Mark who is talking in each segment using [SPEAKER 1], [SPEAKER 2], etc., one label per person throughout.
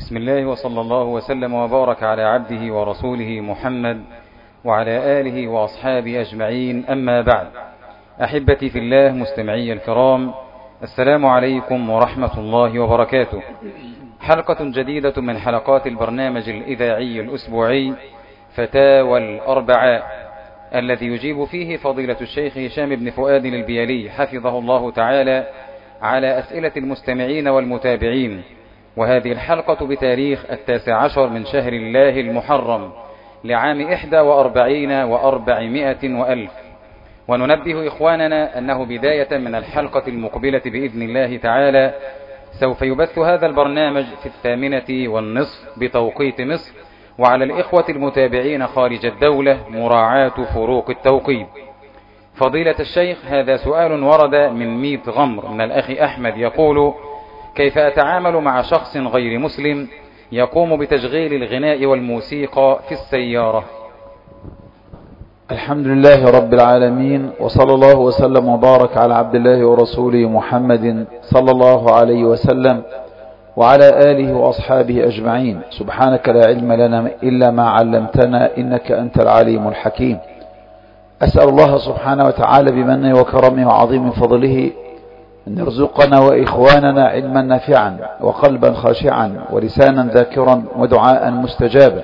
[SPEAKER 1] بسم الله وصلى الله وسلم وبارك على عبده ورسوله محمد وعلى آله وأصحابه أجمعين، أما بعد. أحبتي في الله مستمعي الكرام، السلام عليكم ورحمة الله وبركاته. حلقة جديدة من حلقات البرنامج الإذاعي الأسبوعي فتاوى الأربعاء، الذي يجيب فيه فضيلة الشيخ هشام بن فؤاد البيالي حفظه الله تعالى على أسئلة المستمعين والمتابعين. وهذه الحلقة بتاريخ 19 من شهر الله المحرم لعام 41 و400 وألف. وننبه إخواننا أنه بداية من الحلقة المقبلة بإذن الله تعالى سوف يبث هذا البرنامج في 8:30 بتوقيت مصر، وعلى الإخوة المتابعين خارج الدولة مراعاة فروق التوقيت. فضيلة الشيخ، هذا سؤال ورد من 100 غمر من الأخ أحمد يقول: كيف أتعامل مع شخص غير مسلم يقوم بتشغيل الغناء والموسيقى في السيارة؟
[SPEAKER 2] الحمد لله رب العالمين، وصلى الله وسلم وبارك على عبد الله ورسوله محمد صلى الله عليه وسلم وعلى آله وأصحابه أجمعين. سبحانك لا علم لنا إلا ما علمتنا، إنك أنت العليم الحكيم. أسأل الله سبحانه وتعالى بمنه وكرمه وعظيم فضله أن يرزقنا وإخواننا علما نافعا وقلبا خاشعا ولسانا ذاكرا ودعاء مستجابا.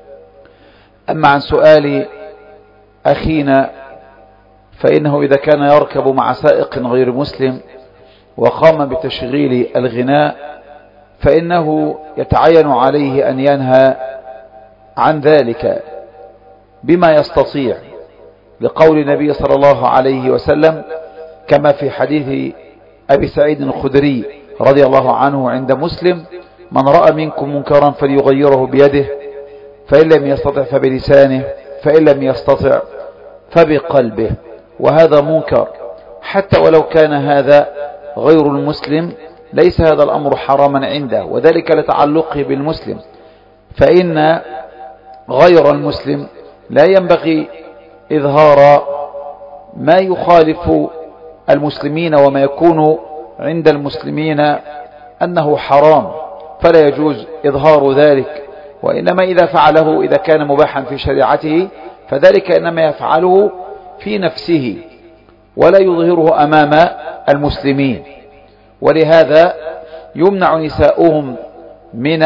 [SPEAKER 2] أما عن سؤال أخينا، فإنه إذا كان يركب مع سائق غير مسلم وقام بتشغيل الغناء فإنه يتعين عليه أن ينهى عن ذلك بما يستطيع، لقول النبي صلى الله عليه وسلم كما في حديث أبي سعيد الخدري رضي الله عنه عند مسلم: من رأى منكم منكرا فليغيره بيده، فإن لم يستطع فبلسانه، فإن لم يستطع فبقلبه. وهذا منكر حتى ولو كان هذا غير المسلم، ليس هذا الأمر حراما عنده، وذلك لتعلقه بالمسلم، فإن غير المسلم لا ينبغي إظهار ما يخالف المسلمين وما يكون عند المسلمين أنه حرام، فلا يجوز إظهار ذلك. وإنما إذا فعله، إذا كان مباحا في شريعته، فذلك إنما يفعله في نفسه ولا يظهره أمام المسلمين. ولهذا يمنع نساؤهم من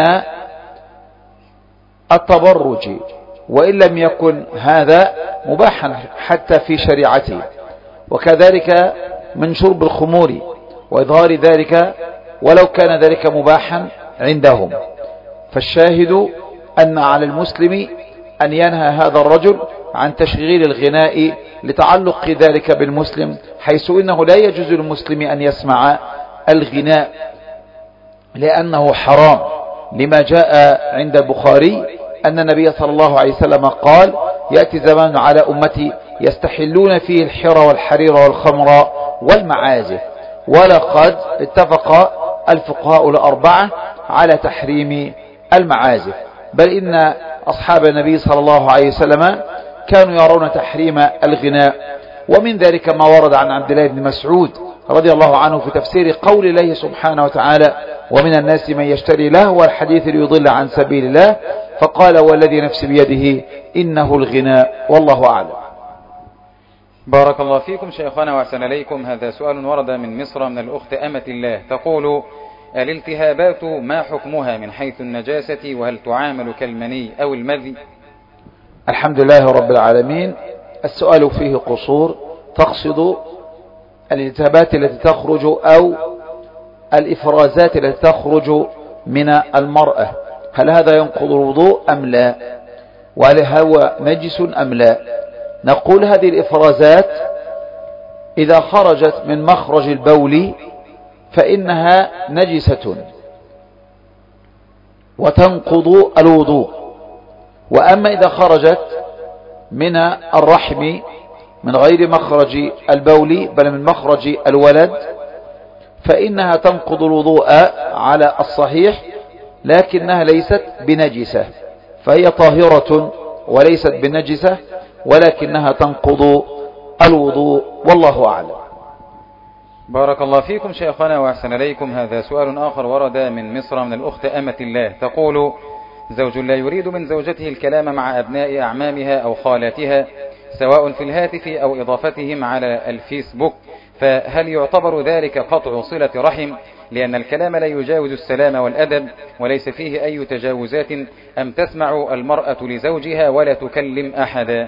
[SPEAKER 2] التبرج وإن لم يكن هذا مباحا حتى في شريعته، وكذلك من شرب الخمور وإظهار ذلك ولو كان ذلك مباحا عندهم. فالشاهد أن على المسلم أن ينهى هذا الرجل عن تشغيل الغناء لتعلق ذلك بالمسلم، حيث إنه لا يجوز للمسلم أن يسمع الغناء لأنه حرام، لما جاء عند البخاري أن النبي صلى الله عليه وسلم قال: يأتي زمان على أمتي يستحلون فيه الحر والحرير والخمر والمعازف. ولقد اتفق الفقهاء الأربعة على تحريم المعازف، بل إن أصحاب النبي صلى الله عليه وسلم كانوا يرون تحريم الغناء. ومن ذلك ما ورد عن عبد الله بن مسعود رضي الله عنه في تفسير قول الله سبحانه وتعالى: ومن الناس من يشتري لهو الحديث ليضل عن سبيل الله، فقال: والذي نفسي بيده إنه الغناء، والله أعلم.
[SPEAKER 1] بارك الله فيكم شيخنا وأحسن إليكم. هذا سؤال ورد من مصر من الأخت أمة الله تقول: الالتهابات ما حكمها من حيث النجاسة، وهل تعامل كالمني أو المذي؟
[SPEAKER 2] الحمد لله رب العالمين. السؤال فيه قصور، تقصد الالتهابات التي تخرج أو الإفرازات التي تخرج من المرأة، هل هذا ينقض الوضوء أم لا، وهل هو نجس أم لا؟ نقول هذه الإفرازات إذا خرجت من مخرج البول فإنها نجسة وتنقض الوضوء. وأما إذا خرجت من الرحم من غير مخرج البول بل من مخرج الولد فإنها تنقض الوضوء على الصحيح، لكنها ليست بنجسة، فهي طاهرة وليست بنجسة، ولكنها تنقض الوضوء، والله أعلم.
[SPEAKER 1] بارك الله فيكم شيخنا وأحسن إليكم. هذا سؤال آخر ورد من مصر من الأخت أمة الله، تقول: زوج لا يريد من زوجته الكلام مع أبناء أعمامها أو خالاتها سواء في الهاتف أو إضافتهم على الفيسبوك، فهل يعتبر ذلك قطع صلة رحم لأن الكلام لا يجاوز السلام والأدب وليس فيه أي تجاوزات، أم تسمع المرأة لزوجها ولا تكلم أحدا؟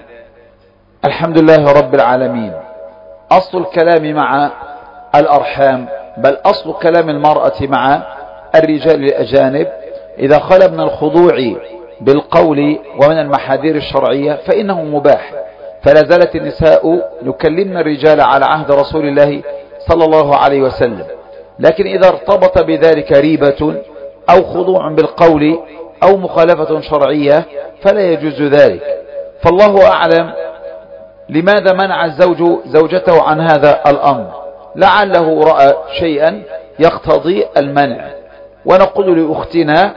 [SPEAKER 2] الحمد لله رب العالمين. أصل الكلام مع الأرحام، بل أصل كلام المرأة مع الرجال الأجانب إذا خلا من الخضوع بالقول ومن المحاذير الشرعية فإنه مباح، فلا زالت النساء يكلمن الرجال على عهد رسول الله صلى الله عليه وسلم، لكن إذا ارتبط بذلك ريبة أو خضوع بالقول أو مخالفة شرعية فلا يجوز ذلك. فالله أعلم لماذا منع الزوج زوجته عن هذا الأمر، لعله رأى شيئا يقتضي المنع. ونقول لأختنا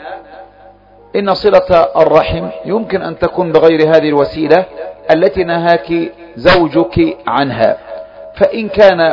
[SPEAKER 2] إن صلة الرحم يمكن أن تكون بغير هذه الوسيلة التي نهاك زوجك عنها، فإن كان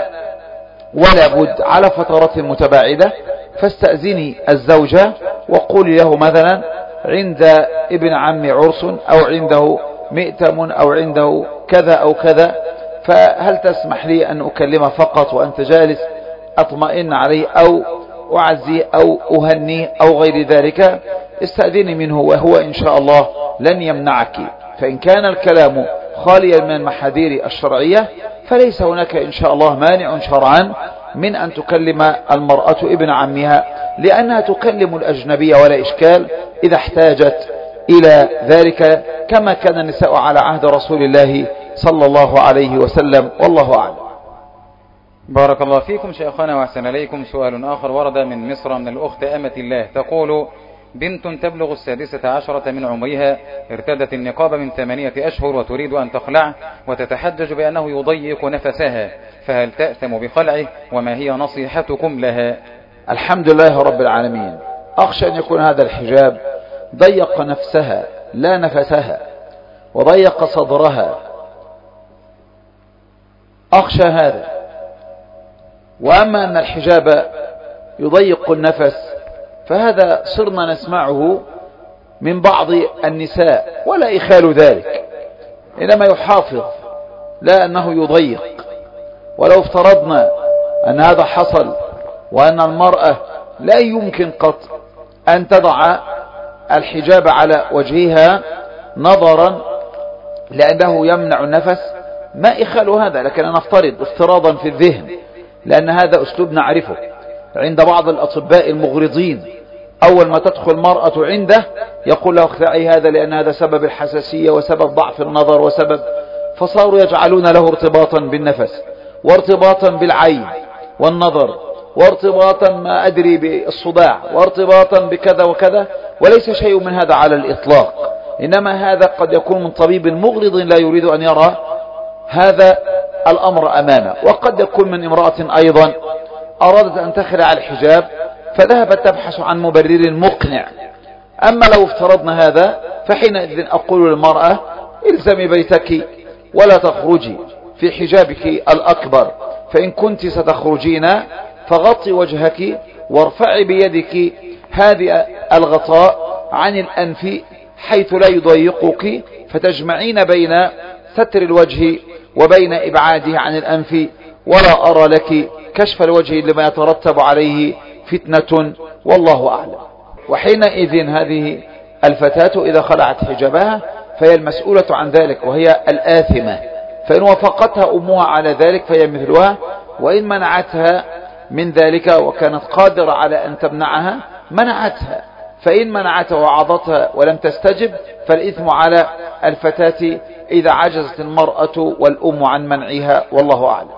[SPEAKER 2] ولا بد على فترات متباعدة فاستأذني الزوجة وقولي له مثلا عند ابن عمي عرس أو عنده مئتم أو عنده كذا أو كذا، فهل تسمح لي أن أكلمه فقط وأنت جالس أطمئن عليه أو أعزي أو أهنيه أو غير ذلك؟ استأذني منه وهو إن شاء الله لن يمنعك. فإن كان الكلام خاليا من المحاذير الشرعية فليس هناك إن شاء الله مانع شرعا من أن تكلم المرأة ابن عمها، لأنها تكلم الأجنبي ولا إشكال إذا احتاجت إلى ذلك، كما كان النساء على عهد رسول الله صلى الله عليه وسلم، والله أعلم.
[SPEAKER 1] بارك الله فيكم شيخنا وأحسن إليكم. سؤال آخر ورد من مصر من الأخت أمة الله، تقول: بنت تبلغ 16 من عمرها ارتدت النقاب من 8 أشهر وتريد أن تخلعه وتتحجج بأنه يضيق نفسها، فهل تأثم بخلعه؟ وما هي نصيحتكم لها؟
[SPEAKER 2] الحمد لله رب العالمين. أخشى أن يكون هذا الحجاب ضيق نفسها لا نفسها وضيق صدرها، أخشى هذا. وأما أن الحجاب يضيق النفس فهذا صرنا نسمعه من بعض النساء ولا إخال ذلك، إنما يحافظ لا أنه يضيق. ولو افترضنا أن هذا حصل وأن المرأة لا يمكن قط أن تضع الحجاب على وجهها نظرا لأنه يمنع النفس، ما إخال هذا، لكن نفترض افتراضا في الذهن، لأن هذا أسلوب نعرفه عند بعض الأطباء المغرضين. أول ما تدخل المرأة عنده يقول له اخلعي هذا لأن هذا سبب الحساسية وسبب ضعف النظر وسبب، فصاروا يجعلون له ارتباطا بالنفس وارتباطا بالعين والنظر وارتباطا ما أدري بالصداع وارتباطا بكذا وكذا، وليس شيء من هذا على الإطلاق. إنما هذا قد يكون من طبيب مغرض لا يريد أن يرى هذا الأمر أمامه، وقد يكون من امرأة أيضا أرادت أن تخلع الحجاب فذهبت تبحث عن مبرر مقنع. أما لو افترضنا هذا فحينئذ أقول للمرأة الزمي بيتك ولا تخرجي في حجابك الأكبر، فإن كنت ستخرجين فغطي وجهك وارفعي بيدك هذه الغطاء عن الأنف حيث لا يضيقك، فتجمعين بين ستر الوجه وبين إبعاده عن الأنف، ولا أرى لك كشف الوجه لما يترتب عليه فتنة، والله أعلم. وحينئذ هذه الفتاة إذا خلعت حجابها فهي المسؤولة عن ذلك وهي الآثمة، فإن وافقتها أمها على ذلك فهي مثلها، وإن منعتها من ذلك وكانت قادرة على أن تمنعها منعتها، فإن منعتها وعضتها ولم تستجب فالإثم على الفتاة إذا عجزت المرأة والأم عن منعها، والله أعلم.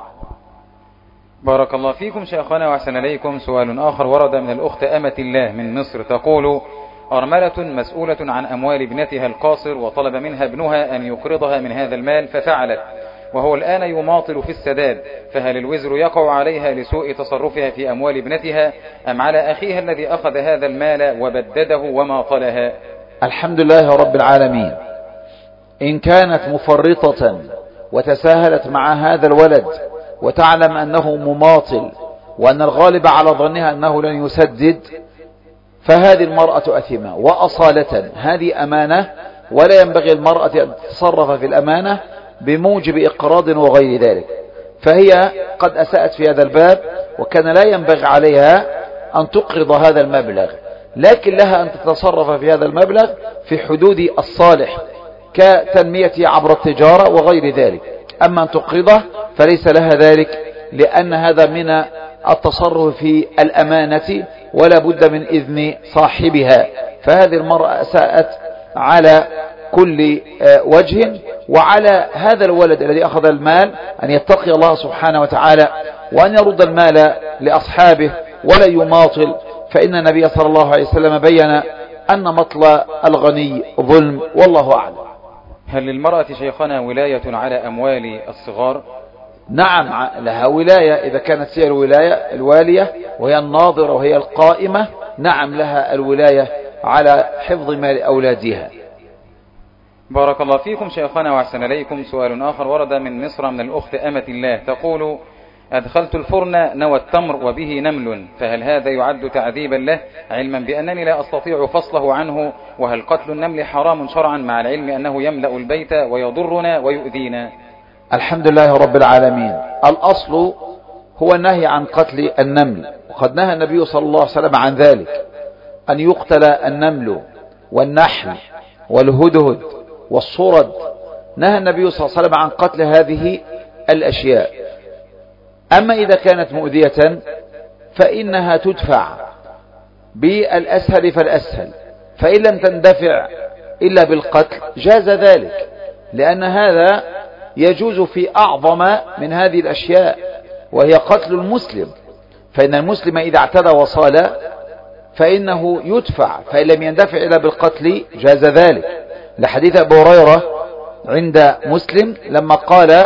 [SPEAKER 1] بارك الله فيكم شيخنا وأحسن إليكم. سؤال آخر ورد من الأخت أمة الله من مصر، تقول: أرملة مسؤولة عن أموال ابنتها القاصر وطلب منها ابنها أن يقرضها من هذا المال ففعلت، وهو الآن يماطل في السداد، فهل الوزر يقع عليها لسوء تصرفها في أموال ابنتها أم على أخيها الذي أخذ هذا المال وبدده وماطلها؟
[SPEAKER 2] الحمد لله رب العالمين. إن كانت مفرطة وتساهلت مع هذا الولد وتعلم أنه مماطل وأن الغالب على ظنها أنه لن يسدد، فهذه المرأة أثمة. وأصالة هذه أمانة، ولا ينبغي المرأة أن تتصرف في الأمانة بموجب إقراض وغير ذلك، فهي قد أساءت في هذا الباب، وكان لا ينبغي عليها أن تقرض هذا المبلغ، لكن لها أن تتصرف في هذا المبلغ في حدود الصالح كتنميته عبر التجارة وغير ذلك. أما أن تقرضه فليس لها ذلك، لأن هذا من التصرف في الأمانة ولا بد من إذن صاحبها. فهذه المرأة أساءت على كل وجه، وعلى هذا الولد الذي أخذ المال أن يتقي الله سبحانه وتعالى، وأن يرد المال لأصحابه ولا يماطل، فإن النبي صلى الله عليه وسلم بين أن مطل الغني ظلم، والله أعلم.
[SPEAKER 1] هل للمرأة شيخنا ولاية على أموال الصغار؟
[SPEAKER 2] نعم لها ولاية، إذا كانت هي الوالية وهي الناظرة وهي القائمة، نعم لها الولاية على حفظ مال أولادها.
[SPEAKER 1] بارك الله فيكم شيخنا وأحسن إليكم. سؤال آخر ورد من مصر من الأخت أمة الله، تقول: أدخلت الفرن نوى التمر وبه نمل، فهل هذا يعد تعذيبا له، علما بأنني لا أستطيع فصله عنه؟ وهل قتل النمل حرام شرعا مع العلم أنه يملأ البيت ويضرنا ويؤذينا؟
[SPEAKER 2] الحمد لله رب العالمين. الأصل هو النهي عن قتل النمل، وقد نهى النبي صلى الله عليه وسلم عن ذلك، أن يقتل النمل والنحل والهدهد والصرد. نهى النبي صلى الله عليه وسلم عن قتل هذه الأشياء. أما إذا كانت مؤذية فإنها تدفع بالأسهل فالأسهل، فإن لم تندفع إلا بالقتل جاز ذلك، لأن هذا يجوز في أعظم من هذه الأشياء، وهي قتل المسلم. فإن المسلم إذا اعتدى وصال فإنه يدفع، فإن لم يندفع إلا بالقتل جاز ذلك، لحديث أبي هريرة عند مسلم لما قال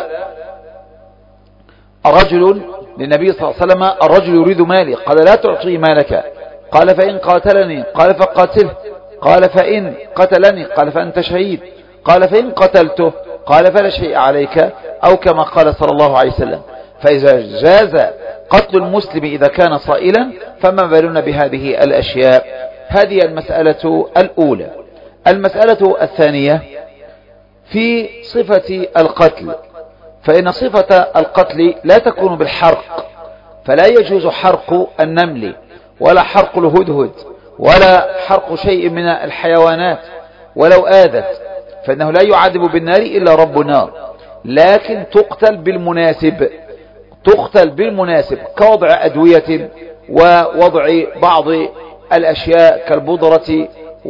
[SPEAKER 2] الرجل للنبي صلى الله عليه وسلم: الرجل يريد مالي، قال: لا تعطيه مالك. قال: فإن قاتلني، قال: فقاتله. قال: فإن قتلني، قال: فأنت شهيد. قال: فإن قتلته، قال: فلا شيء عليك، أو كما قال صلى الله عليه وسلم. فإذا جاز قتل المسلم إذا كان صائلا، فما بالنا بهذه الأشياء؟ هذه المسألة الأولى. المسألة الثانية في صفة القتل، فإن صفة القتل لا تكون بالحرق، فلا يجوز حرق النمل ولا حرق الهدهد ولا حرق شيء من الحيوانات ولو آذت، فإنه لا يعذب بالنار إلا رب النار، لكن تقتل بالمناسب، تقتل بالمناسب كوضع أدوية ووضع بعض الأشياء كالبودرة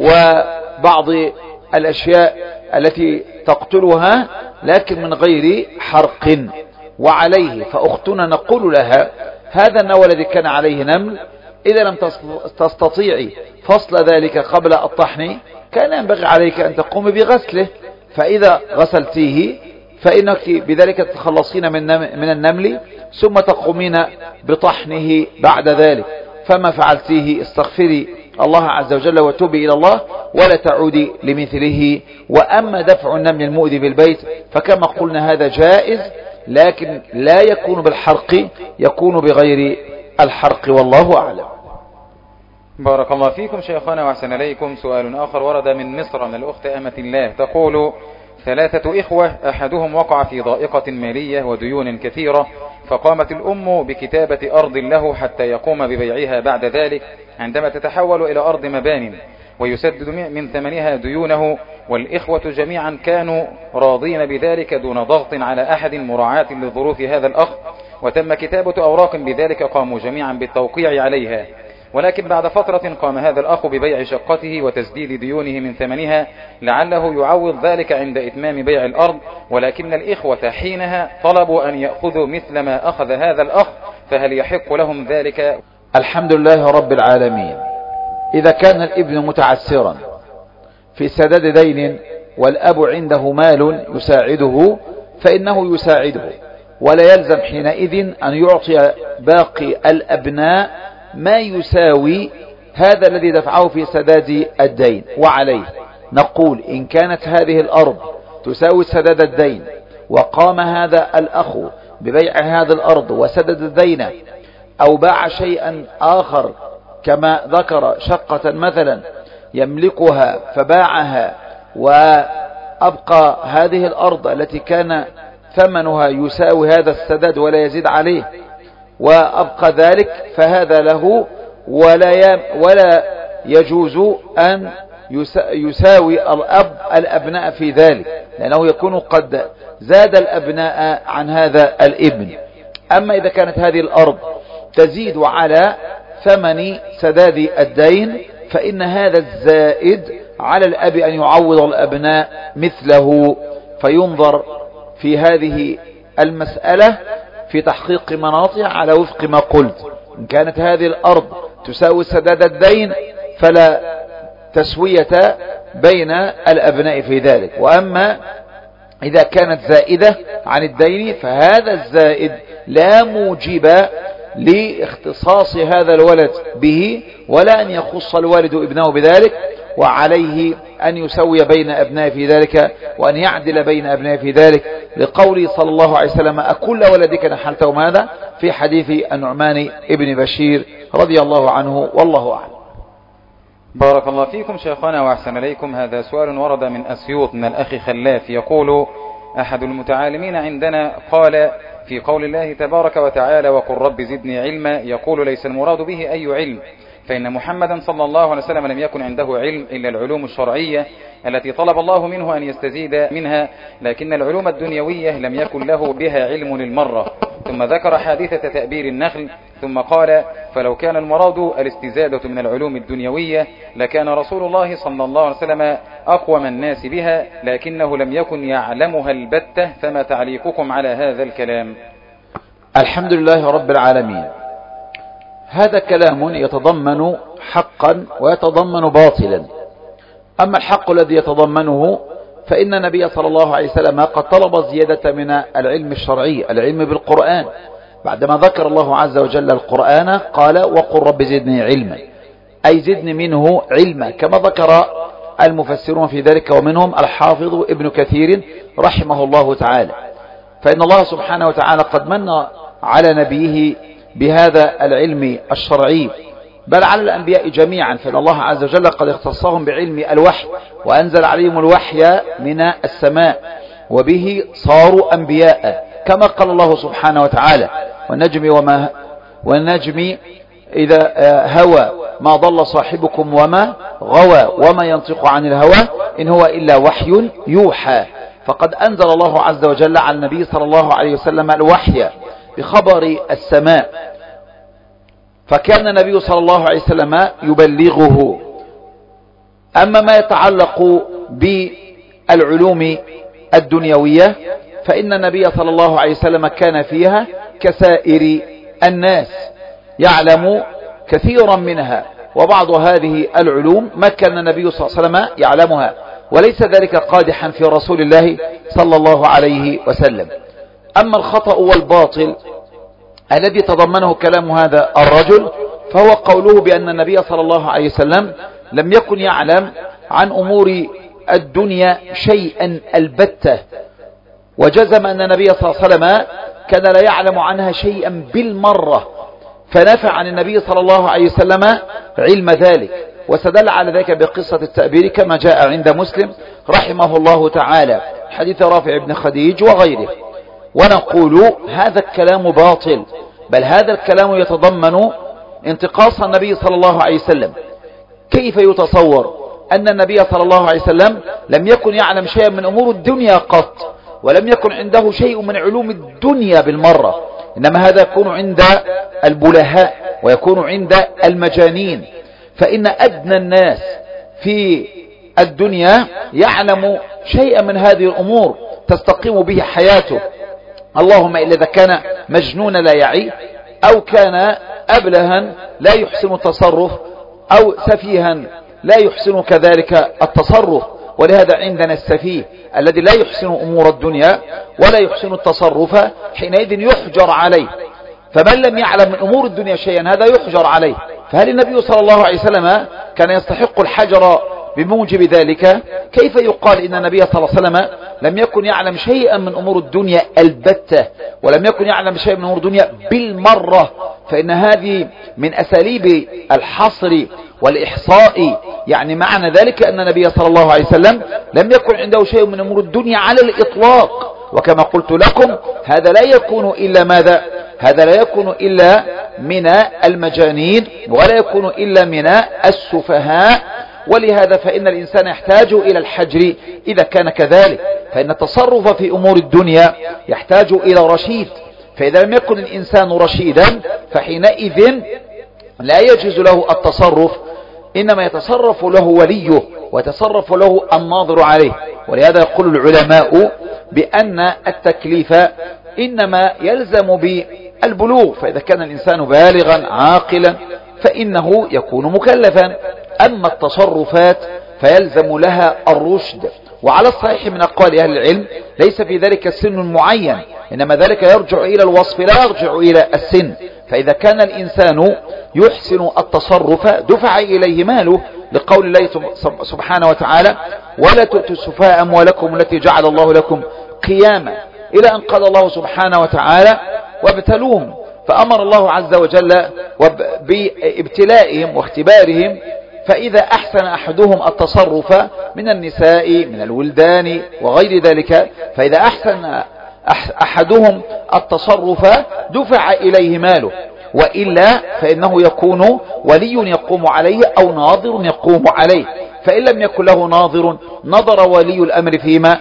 [SPEAKER 2] وبعض الأشياء التي تقتلها، لكن من غير حرق. وعليه فأختنا نقول لها: هذا النوى الذي كان عليه نمل، إذا لم تستطيعي فصل ذلك قبل الطحن، كان ينبغي عليك أن تقوم بغسله، فإذا غسلتيه فإنك بذلك تتخلصين من النمل، ثم تقومين بطحنه بعد ذلك. فما فعلتيه استغفري الله عز وجل وتوبي إلى الله ولا تعودي لمثله. وأما دفع النمل المؤذي بالبيت فكما قلنا هذا جائز، لكن لا يكون بالحرق، يكون بغير الحرق، والله أعلم.
[SPEAKER 1] بارك الله فيكم شيخنا وأحسن إليكم. سؤال آخر ورد من مصر من الأخت أمة الله، تقول: 3 إخوة أحدهم وقع في ضائقة مالية وديون كثيرة، فقامت الأم بكتابة أرض له حتى يقوم ببيعها بعد ذلك، عندما تتحول إلى أرض مبان ويسدد من ثمنها ديونه، والإخوة جميعا كانوا راضين بذلك دون ضغط على أحد مراعاة لظروف هذا الأخ، وتم كتابة أوراق بذلك قاموا جميعا بالتوقيع عليها. ولكن بعد فترة قام هذا الأخ ببيع شقته وتسديد ديونه من ثمنها لعله يعوض ذلك عند إتمام بيع الأرض، ولكن الإخوة حينها طلبوا أن يأخذوا مثل ما أخذ هذا الأخ، فهل يحق لهم ذلك؟
[SPEAKER 2] الحمد لله رب العالمين. إذا كان الابن متعسرا في سداد دين والأب عنده مال يساعده فإنه يساعده، ولا يلزم حينئذ أن يعطي باقي الأبناء ما يساوي هذا الذي دفعه في سداد الدين. وعليه نقول: إن كانت هذه الأرض تساوي سداد الدين، وقام هذا الأخ ببيع هذا الأرض وسدد الدين، أو باع شيئا آخر كما ذكر شقة مثلا يملكها فباعها وأبقى هذه الأرض التي كان ثمنها يساوي هذا السداد ولا يزيد عليه وأبقى ذلك، فهذا له ولا يجوز أن يساوي الأب الأبناء في ذلك، لأنه يكون قد زاد الأبناء عن هذا الابن. أما إذا كانت هذه الأرض تزيد على ثمن سداد الدين فإن هذا الزائد على الأب أن يعوض الأبناء مثله، فينظر في هذه المسألة في تحقيق مناطها على وفق ما قلت. إن كانت هذه الأرض تساوي سداد الدين فلا تسوية بين الأبناء في ذلك، وأما إذا كانت زائدة عن الدين فهذا الزائد لا موجب لاختصاص هذا الولد به ولا أن يخص الوالد ابنه بذلك، وعليه أن يسوي بين أبنائه في ذلك وأن يعدل بين أبنائه في ذلك، لقوله صلى الله عليه وسلم أكل ولدك نحلته ماذا في حديث النعمان ابن بشير رضي الله عنه والله أعلم.
[SPEAKER 1] بارك الله فيكم شيخنا وأحسن إليكم. هذا سؤال ورد من أسيوط من الأخ خلاف، يقول أحد المتعالمين عندنا قال في قول الله تبارك وتعالى وقل رب زدني علما، يقول ليس المراد به أي علم، فإن محمدا صلى الله عليه وسلم لم يكن عنده علم إلا العلوم الشرعية التي طلب الله منه أن يستزيد منها، لكن العلوم الدنيوية لم يكن له بها علم للمرة. ثم ذكر حادثة تأبير النخل ثم قال فلو كان المراد الاستزادة من العلوم الدنيوية لكان رسول الله صلى الله عليه وسلم أقوم الناس بها، لكنه لم يكن يعلمها البتة، فما تعليقكم على هذا الكلام؟
[SPEAKER 2] الحمد لله رب العالمين. هذا كلام يتضمن حقا ويتضمن باطلا. أما الحق الذي يتضمنه فإن النبي صلى الله عليه وسلم قد طلب الزيادة من العلم الشرعي، العلم بالقرآن، بعدما ذكر الله عز وجل القرآن قال وقل رب زدني علما، أي زدني منه علما، كما ذكر المفسرون في ذلك ومنهم الحافظ ابن كثير رحمه الله تعالى. فإن الله سبحانه وتعالى قد من على نبيه بهذا العلم الشرعي، بل على الأنبياء جميعا، فإن الله عز وجل قد اختصهم بعلم الوحي وأنزل عليهم الوحي من السماء وبه صاروا أنبياء، كما قال الله سبحانه وتعالى والنجم إذا هوى ما ضل صاحبكم وما غوى وما ينطق عن الهوى إن هو إلا وحي يوحى. فقد أنزل الله عز وجل على النبي صلى الله عليه وسلم الوحي بخبر السماء، فكان النبي صلى الله عليه وسلم يبلغه. أما ما يتعلق بالعلوم الدنيوية فإن النبي صلى الله عليه وسلم كان فيها كسائر الناس يعلم كثيرا منها، وبعض هذه العلوم ما كان النبي صلى الله عليه وسلم يعلمها، وليس ذلك قادحا في رسول الله صلى الله عليه وسلم. أما الخطأ والباطل الذي تضمنه كلام هذا الرجل فهو قوله بأن النبي صلى الله عليه وسلم لم يكن يعلم عن أمور الدنيا شيئا البتة، وجزم أن النبي صلى الله عليه وسلم كان لا يعلم عنها شيئا بالمرة، فنفى عن النبي صلى الله عليه وسلم علم ذلك، وستدل على ذلك بقصة التأبير كما جاء عند مسلم رحمه الله تعالى حديث رافع بن خديج وغيره. ونقول هذا الكلام باطل، بل هذا الكلام يتضمن انتقاص النبي صلى الله عليه وسلم. كيف يتصور أن النبي صلى الله عليه وسلم لم يكن يعلم شيئا من أمور الدنيا قط، ولم يكن عنده شيء من علوم الدنيا بالمرة، إنما هذا يكون عند البلهاء ويكون عند المجانين، فإن أدنى الناس في الدنيا يعلم شيئا من هذه الأمور تستقيم به حياته، اللهم إلا إذا كان مجنون لا يعي، أو كان أبلها لا يحسن التصرف، أو سفيها لا يحسن كذلك التصرف. ولهذا عندنا السفيه الذي لا يحسن أمور الدنيا ولا يحسن التصرف حينئذ يحجر عليه، فمن لم يعلم من أمور الدنيا شيئا هذا يحجر عليه. فهل النبي صلى الله عليه وسلم كان يستحق الحجر بموجب ذلك؟ كيف يقال إن النبي صلى الله عليه وسلم لم يكن يعلم شيئا من أمور الدنيا البتة، ولم يكن يعلم شيئا من أمور الدنيا بالمرة، فإن هذه من أساليب الحصر والإحصاء. يعني معنى ذلك أن النبي صلى الله عليه وسلم لم يكن عنده شيء من أمور الدنيا على الإطلاق. وكما قلت لكم هذا لا يكون إلا ماذا؟ هذا لا يكون إلا من المجانين ولا يكون إلا من السفهاء. ولهذا فإن الإنسان يحتاج إلى الحجر إذا كان كذلك، فإن التصرف في أمور الدنيا يحتاج إلى رشيد. فإذا لم يكن الإنسان رشيدا فحينئذ لا يجوز له التصرف، إنما يتصرف له وليه ويتصرف له الناظر عليه. ولهذا يقول العلماء بأن التكليف إنما يلزم بالبلوغ، فإذا كان الإنسان بالغا عاقلا فإنه يكون مكلفا. أما التصرفات فيلزم لها الرشد. وعلى الصحيح من أقوال أهل العلم ليس في ذلك سن معين، إنما ذلك يرجع إلى الوصف لا يرجع إلى السن. فإذا كان الإنسان يحسن التصرف دفع إليه ماله، لقول الله سبحانه وتعالى: ولا تؤتوا السفهاء أموالكم التي جعل الله لكم قياما، إلى أن قال الله سبحانه وتعالى: وابتلوهم. فأمر الله عز وجل بابتلائهم واختبارهم. فإذا أحسن أحدهم التصرف من النساء من الولدان وغير ذلك، فإذا أحسن أحدهم التصرف دفع إليه ماله، وإلا فإنه يكون ولي يقوم عليه أو ناظر يقوم عليه. فإن لم يكن له ناظر نظر ولي الأمر فيما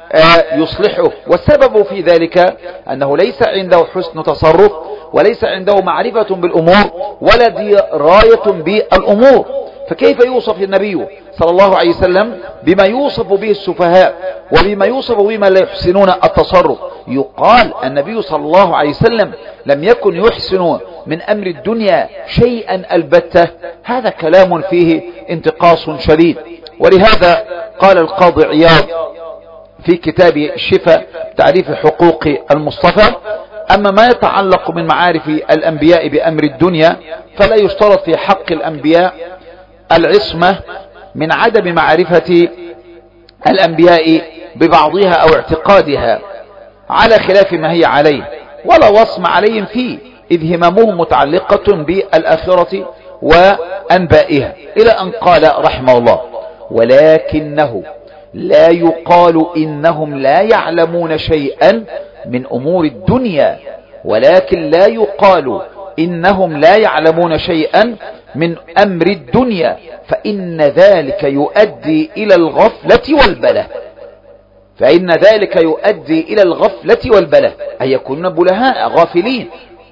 [SPEAKER 2] يصلحه. والسبب في ذلك أنه ليس عنده حسن تصرف وليس عنده معرفة بالأمور ولا دراية بالأمور. فكيف يوصف النبي صلى الله عليه وسلم بما يوصف به السفهاء وبما يوصف بما لا يحسنون التصرف؟ يقال النبي صلى الله عليه وسلم لم يكن يحسن من أمر الدنيا شيئا البتة. هذا كلام فيه انتقاص شديد. ولهذا قال القاضي عياض في كتاب الشفاء تعريف حقوق المصطفى: أما ما يتعلق من معارف الأنبياء بأمر الدنيا فلا يشترط في حق الأنبياء العصمة من عدم معرفة الأنبياء ببعضها أو اعتقادها على خلاف ما هي عليه، ولا وصم عليهم فيه، إذ هممهم متعلقة بالآخرة وأنبائها، إلى أن قال رحمه الله: ولكنه لا يقال إنهم لا يعلمون شيئا من أمور الدنيا، ولكن لا يقال إنهم لا يعلمون شيئا من أمر الدنيا، فإن ذلك يؤدي إلى الغفلة والبلة. فإن ذلك يؤدي إلى الغفلة والبلة، أي يكونون بلهاء غافلين،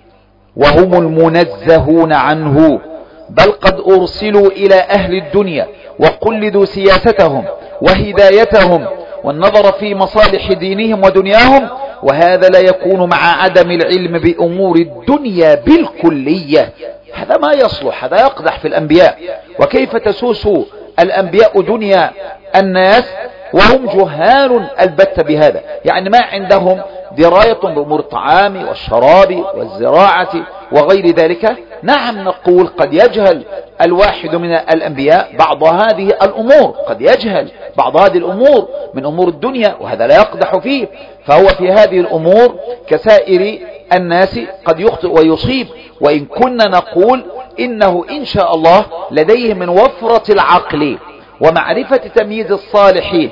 [SPEAKER 2] وهم المنزهون عنه، بل قد أرسلوا إلى أهل الدنيا وقلدوا سياستهم وهدايتهم والنظر في مصالح دينهم ودنياهم، وهذا لا يكون مع عدم العلم بأمور الدنيا بالكلية. هذا ما يصلح، هذا يقدح في الأنبياء. وكيف تسوس الأنبياء دنيا الناس وهم جهال البت بهذا؟ يعني ما عندهم دراية بأمور الطعام والشراب والزراعة وغير ذلك. نعم نقول قد يجهل الواحد من الأنبياء بعض هذه الأمور، قد يجهل بعض هذه الأمور من أمور الدنيا، وهذا لا يقدح فيه، فهو في هذه الأمور كسائر الناس قد يخطئ ويصيب. وإن كنا نقول إنه إن شاء الله لديه من وفرة العقل ومعرفة تمييز الصالحين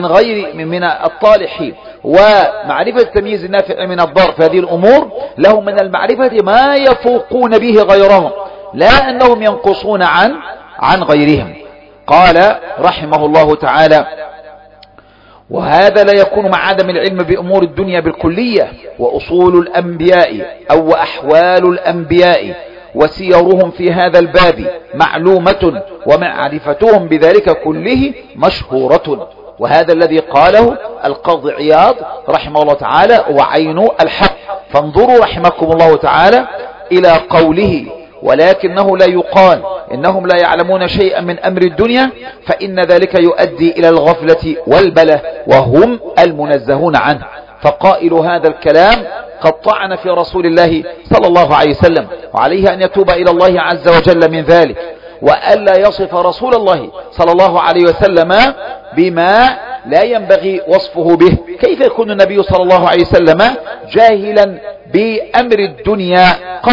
[SPEAKER 2] من الطالحين ومعرفة تمييز النافع من الضار في هذه الأمور، لهم من المعرفة ما يفوقون به غيرهم، لا أنهم ينقصون عن غيرهم. قال رحمه الله تعالى: وهذا لا يكون مع عدم العلم بأمور الدنيا بالكلية، وأصول الأنبياء أو أحوال الأنبياء وسيرهم في هذا الباب معلومة، ومعرفتهم بذلك كله مشهورة. وهذا الذي قاله القاضي عياض رحمه الله تعالى وعين الحق. فانظروا رحمكم الله تعالى إلى قوله: ولكنه لا يقال إنهم لا يعلمون شيئا من أمر الدنيا، فإن ذلك يؤدي إلى الغفلة والبلة، وهم المنزهون عنه. فقائل هذا الكلام قد طعن في رسول الله صلى الله عليه وسلم، وعليه أن يتوب إلى الله عز وجل من ذلك، وألا يصف رسول الله صلى الله عليه وسلم بما لا ينبغي وصفه به. كيف يكون النبي صلى الله عليه وسلم جاهلا بأمر الدنيا قط،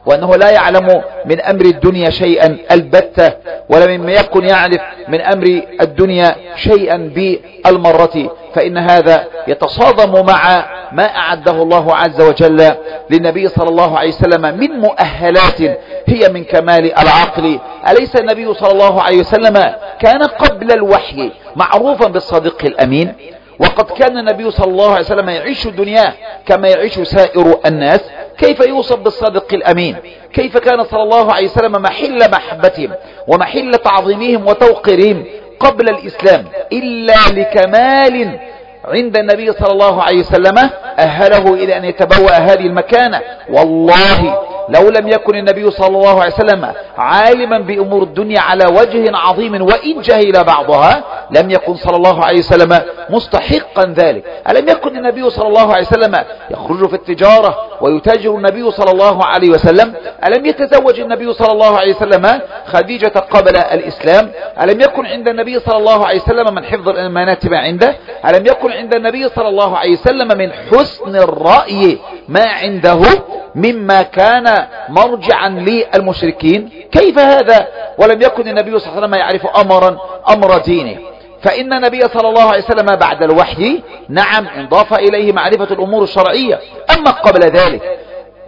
[SPEAKER 2] وأنه لا يعلم من أمر الدنيا شيئا البتة، ولا مما يكن يعرف من أمر الدنيا شيئا بالمرة، فإن هذا يتصادم مع ما أعده الله عز وجل للنبي صلى الله عليه وسلم من مؤهلات هي من كمال العقل. أليس النبي صلى الله عليه وسلم كان قبل الوحي معروفا بالصديق الأمين؟ وقد كان النبي صلى الله عليه وسلم يعيش الدنيا كما يعيش سائر الناس. كيف يوصف بالصادق الأمين؟ كيف كان صلى الله عليه وسلم محل محبتهم ومحل تعظيمهم وتوقيرهم قبل الإسلام، إلا لكمال عند النبي صلى الله عليه وسلم أهله إلى أن يتبوأ هذه المكانة. والله لو لم يكن النبي صلى الله عليه وسلم عالما بأمور الدنيا على وجه عظيم وإن جهل بعضها لم يكن صلى الله عليه وسلم مستحقا ذلك. ألم يكن النبي صلى الله عليه وسلم يخرج في التجارة ويتاجر النبي صلى الله عليه وسلم؟ ألم يتزوج النبي صلى الله عليه وسلم خديجة قبل الإسلام؟ ألم يكن عند النبي صلى الله عليه وسلم من حفظ الأمانات ما عنده؟ ألم يكن عند النبي صلى الله عليه وسلم من حسن الرأي ما عنده مما كان مرجعا للمشركين؟ كيف هذا ولم يكن النبي صلى الله عليه وسلم يعرف أمر دينه؟ فإن النبي صلى الله عليه وسلم بعد الوحي نعم انضاف إليه معرفة الأمور الشرعية، أما قبل ذلك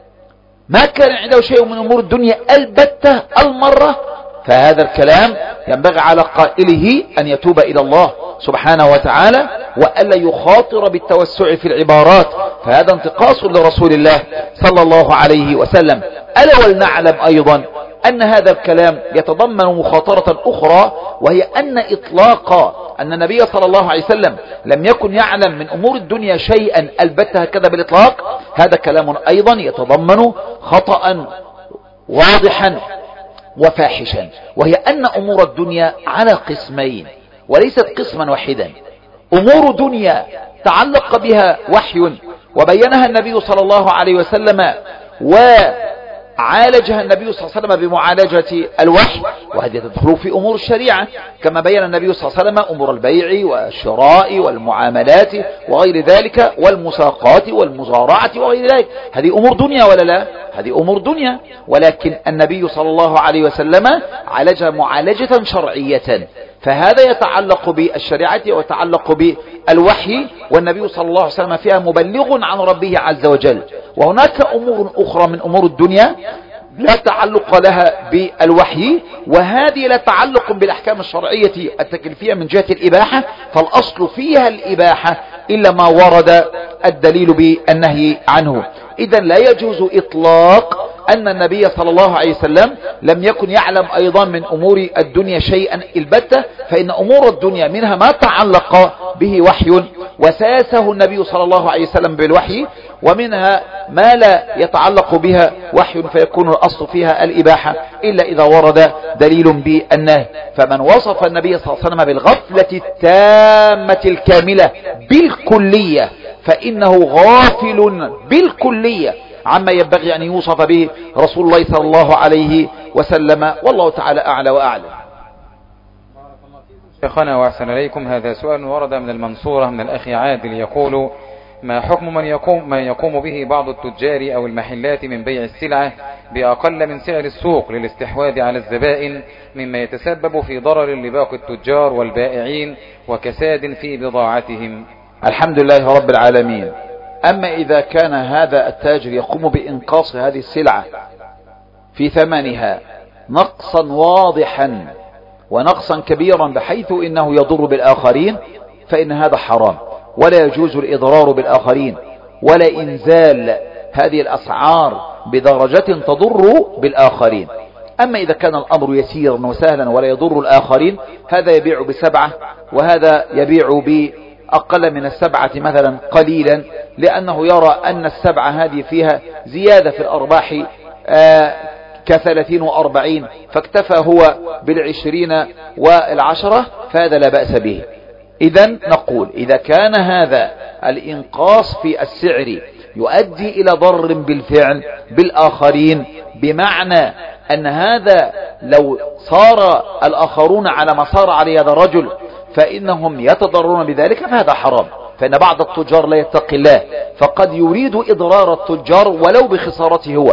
[SPEAKER 2] ما كان عنده شيء من أمور الدنيا البتة المرة. فهذا الكلام ينبغي على قائله أن يتوب إلى الله سبحانه وتعالى وألا يخاطر بالتوسع في العبارات، فهذا انتقاص لرسول الله صلى الله عليه وسلم. ألا ولنعلم أيضا أن هذا الكلام يتضمن مخاطرة أخرى، وهي أن إطلاق أن النبي صلى الله عليه وسلم لم يكن يعلم من أمور الدنيا شيئا البتة هكذا بالإطلاق، هذا كلام أيضا يتضمن خطأ واضحا وفاحشا، وهي أن أمور الدنيا على قسمين وليست قسما واحدا. أمور دنيا تعلق بها وحي وبينها النبي صلى الله عليه وسلم وعالجها النبي صلى الله عليه وسلم بمعالجة الوحي، وهذه تدخل في أمور الشريعة كما بين النبي صلى الله عليه وسلم أمور البيع والشراء والمعاملات وغير ذلك والمساقات والمزارعة وغير ذلك. هذه أمور دنيا ولا لا؟ هذه أمور دنيا، ولكن النبي صلى الله عليه وسلم عالجها معالجة شرعية، فهذا يتعلق بالشريعة ويتعلق بالوحي، والنبي صلى الله عليه وسلم فيها مبلغ عن ربه عز وجل. وهناك أمور أخرى من أمور الدنيا لا تعلق لها بالوحي، وهذه لا تعلق بالأحكام الشرعية التكليفية من جهة الإباحة، فالأصل فيها الإباحة إلا ما ورد الدليل بالنهي عنه. إذن لا يجوز إطلاق أن النبي صلى الله عليه وسلم لم يكن يعلم أيضا من أمور الدنيا شيئا البتة، فإن أمور الدنيا منها ما تعلق به وحي وساسه النبي صلى الله عليه وسلم بالوحي، ومنها ما لا يتعلق بها وحي فيكون الأصل فيها الإباحة إلا إذا ورد دليل بالنهي. فمن وصف النبي صلى الله عليه وسلم بالغفلة التامة الكاملة بالكلية فإنه غافل بالكلية عما ينبغي أن يوصف به رسول الله صلى الله عليه وسلم، والله تعالى أعلى وأعلم.
[SPEAKER 1] شيخنا وأحسن إليكم، هذا سؤال ورد من المنصورة من الأخ عادل يقول: ما حكم من يقوم به بعض التجار أو المحلات من بيع السلعة بأقل من سعر السوق للاستحواذ على الزبائن، مما يتسبب في ضرر لباقي التجار والبائعين وكساد في بضاعتهم؟
[SPEAKER 2] الحمد لله رب العالمين. أما إذا كان هذا التاجر يقوم بإنقاص هذه السلعة في ثمنها نقصا واضحا ونقصا كبيرا بحيث إنه يضر بالآخرين، فإن هذا حرام، ولا يجوز الإضرار بالآخرين ولا إنزال هذه الأسعار بدرجة تضر بالآخرين. أما إذا كان الأمر يسيرا وسهلا ولا يضر الآخرين، هذا يبيع ب7 وهذا يبيع بأقل من 7 مثلا قليلا، لأنه يرى أن 7 هذه فيها زيادة في الأرباح ك30 و40، فاكتفى هو بال20 وال10، فهذا لا بأس به. إذن نقول إذا كان هذا الإنقاص في السعر يؤدي إلى ضرر بالفعل بالآخرين، بمعنى أن هذا لو صار الآخرون على ما صار عليه هذا الرجل فإنهم يتضررون بذلك، فهذا حرام. فإن بعض التجار لا يتقي الله، فقد يريد إضرار التجار ولو بخسارته هو،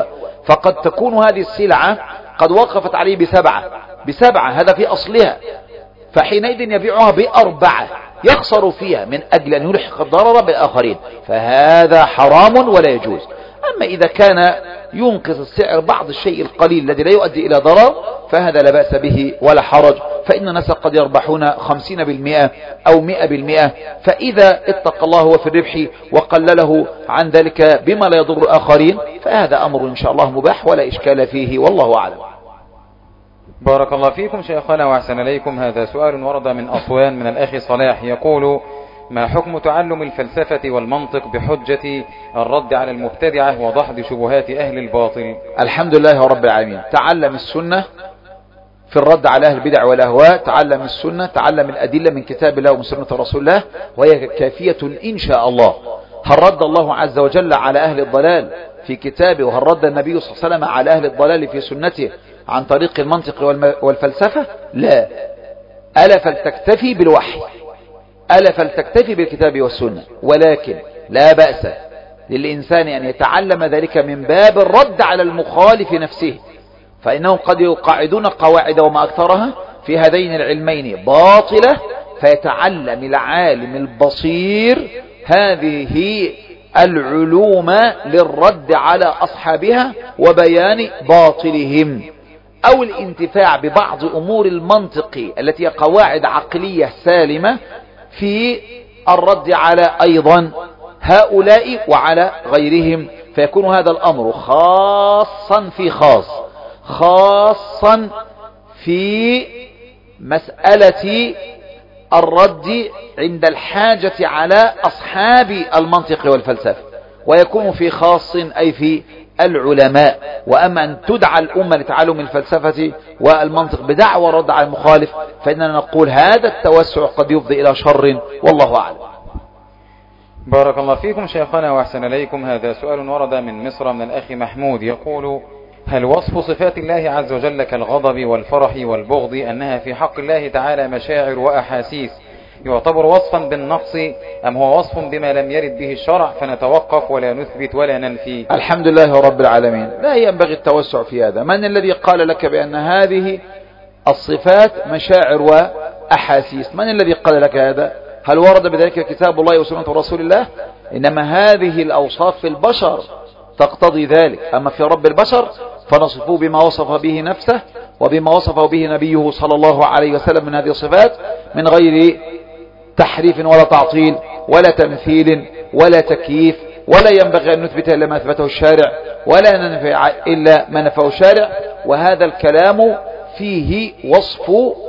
[SPEAKER 2] فقد تكون هذه السلعة قد وقفت عليه بسبعة هذا في أصلها، فحينئذ يبيعها ب4 يخسر فيها من أجل أن يلحق الضرر بالآخرين، فهذا حرام ولا يجوز. أما إذا كان ينقص السعر بعض الشيء القليل الذي لا يؤدي إلى ضرر فهذا لا بأس به ولا حرج، فإن الناس قد يربحون 50% أو 100%، فإذا اتقى الله هو في الربح وقلله عن ذلك بما لا يضر الآخرين فهذا أمر إن شاء الله مباح ولا إشكال فيه، والله أعلم.
[SPEAKER 1] بارك الله فيكم شيخنا وأحسن إليكم. هذا سؤال ورد من أسوان من الأخ صلاح يقول: ما حكم تعلم الفلسفة والمنطق بحجة الرد على المبتدعة ودحض شبهات أهل الباطل؟
[SPEAKER 2] الحمد لله رب العالمين. تعلم السنة في الرد على أهل البدع والأهواء، تعلم السنة، تعلم الأدلة من كتاب الله ومن سنة رسول الله، وهي كافية إن شاء الله. هل رد الله عز وجل على أهل الضلال في كتابه، وهل رد النبي صلى الله عليه وسلم على أهل الضلال في سنته عن طريق المنطق والفلسفة؟ لا. ألا فلتكتفي بالوحي، ألا فلتكتفي بالكتاب والسنة، ولكن لا بأس للإنسان أن يتعلم ذلك من باب الرد على المخالف نفسه، فإنهم قد يقاعدون قواعد وما أكثرها في هذين العلمين باطلة، فيتعلم العالم البصير هذه العلوم للرد على أصحابها وبيان باطلهم، أو الانتفاع ببعض أمور المنطق التي هي قواعد عقلية سالمة في الرد على أيضا هؤلاء وعلى غيرهم، فيكون هذا الأمر خاصا في مسألة الرد عند الحاجة على أصحاب المنطق والفلسفة، ويكون في خاص أي في العلماء. وأما أن تدعى الأمة لتعلم الفلسفة والمنطق بدعوى الرد على المخالف فإننا نقول هذا التوسع قد يفضي إلى شر، والله أعلم.
[SPEAKER 1] بارك الله فيكم شيخنا وأحسن إليكم. هذا سؤال ورد من مصر من الأخ محمود يقول: هل وصف صفات الله عز وجل كالغضب والفرح والبغض أنها في حق الله تعالى مشاعر وأحاسيس يعتبر وصفا بالنقص، أم هو وصف بما لم يرد به الشرع فنتوقف ولا نثبت ولا ننفي؟
[SPEAKER 2] الحمد لله رب العالمين. لا ينبغي التوسع في هذا. من الذي قال لك بأن هذه الصفات مشاعر وأحاسيس؟ من الذي قال لك هذا؟ هل ورد بذلك كتاب الله وسنة رسول الله؟ إنما هذه الأوصاف في البشر تقتضي ذلك، أما في رب البشر فنصفه بما وصف به نفسه وبما وصفه به نبيه صلى الله عليه وسلم من هذه الصفات من غير تحريف ولا تعطيل ولا تمثيل ولا تكييف، ولا ينبغي أن نثبت إلا ما أثبته الشارع ولا ننفع إلا ما نفعه الشارع، وهذا الكلام فيه وصف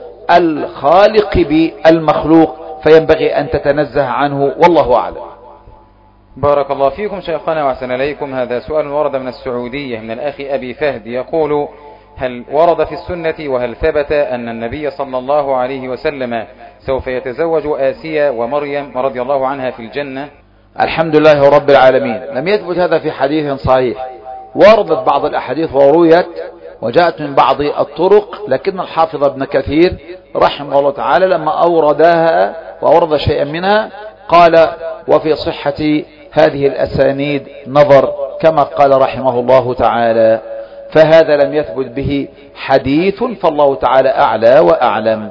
[SPEAKER 2] الخالق بالمخلوق فينبغي أن تتنزه عنه، والله أعلم.
[SPEAKER 1] بارك الله فيكم شيخنا وأحسن إليكم. هذا سؤال ورد من السعودية من الأخ أبي فهد يقول: هل ورد في السنة وهل ثبت أن النبي صلى الله عليه وسلم سوف يتزوج آسيا ومريم رضي الله عنها في الجنة؟
[SPEAKER 2] الحمد لله رب العالمين. لم يثبت هذا في حديث صحيح، وردت بعض الأحاديث ورويت وجاءت من بعض الطرق، لكن الحافظ ابن كثير رحمه الله تعالى لما أوردها وأورد شيئا منها قال: وفي صحة هذه الأسانيد نظر، كما قال رحمه الله تعالى، فهذا لم يثبت به حديث، فالله تعالى أعلى وأعلم.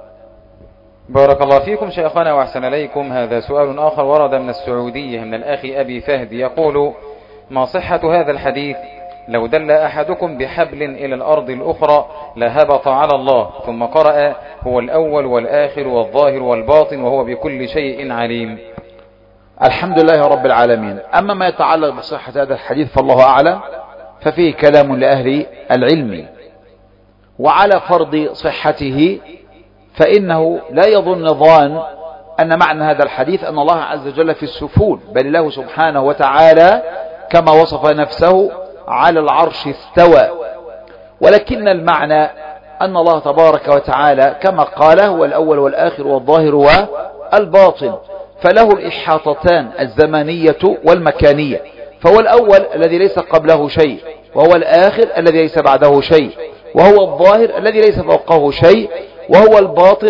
[SPEAKER 1] بارك الله فيكم شيخنا وأحسن إليكم. هذا سؤال آخر ورد من السعودية من الأخ أبي فهد يقول: ما صحة هذا الحديث: لو دل أحدكم بحبل إلى الأرض الأخرى لهبط على الله، ثم قرأ: هو الأول والآخر والظاهر والباطن وهو بكل شيء عليم؟
[SPEAKER 2] الحمد لله رب العالمين. أما ما يتعلق بصحة هذا الحديث فالله أعلم، ففيه كلام لأهل العلم، وعلى فرض صحته فإنه لا يظن ظان أن معنى هذا الحديث أن الله عز وجل في السفول، بل الله سبحانه وتعالى كما وصف نفسه على العرش استوى، ولكن المعنى أن الله تبارك وتعالى كما قال هو الأول والآخر والظاهر والباطن، فله الإحاطتان الزمانية والمكانية، فهو الأول الذي ليس قبله شيء، وهو الآخر الذي ليس بعده شيء، وهو الظاهر الذي ليس فوقه شيء، وهو الباطن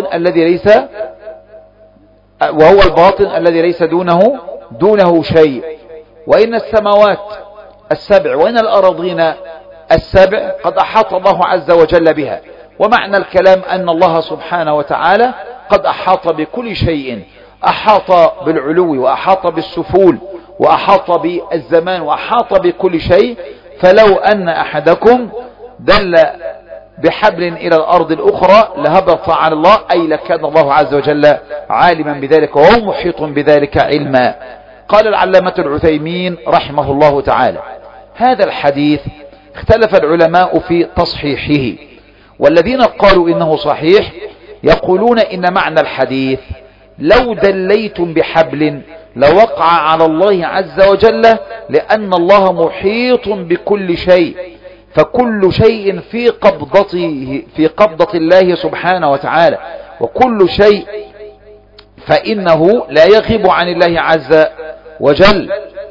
[SPEAKER 2] الذي ليس دونه شيء. وإن السماوات السبع وإن الأراضين السبع قد أحاط الله عز وجل بها. ومعنى الكلام أن الله سبحانه وتعالى قد أحاط بكل شيء، أحاط بالعلو وأحاط بالسفول وأحاط بالزمان وأحاط بكل شيء. فلو أن أحدكم دل بحبل إلى الأرض الأخرى لهبط على الله، أي لكان الله عز وجل عالما بذلك وهو محيط بذلك علما. قال العلامة العثيمين رحمه الله تعالى: هذا الحديث اختلف العلماء في تصحيحه، والذين قالوا إنه صحيح يقولون إن معنى الحديث: لو دليتم بحبل لوقع على الله عز وجل، لأن الله محيط بكل شيء، فكل شيء في قبضة الله سبحانه وتعالى، وكل شيء فإنه لا يغيب عن الله عز وجل،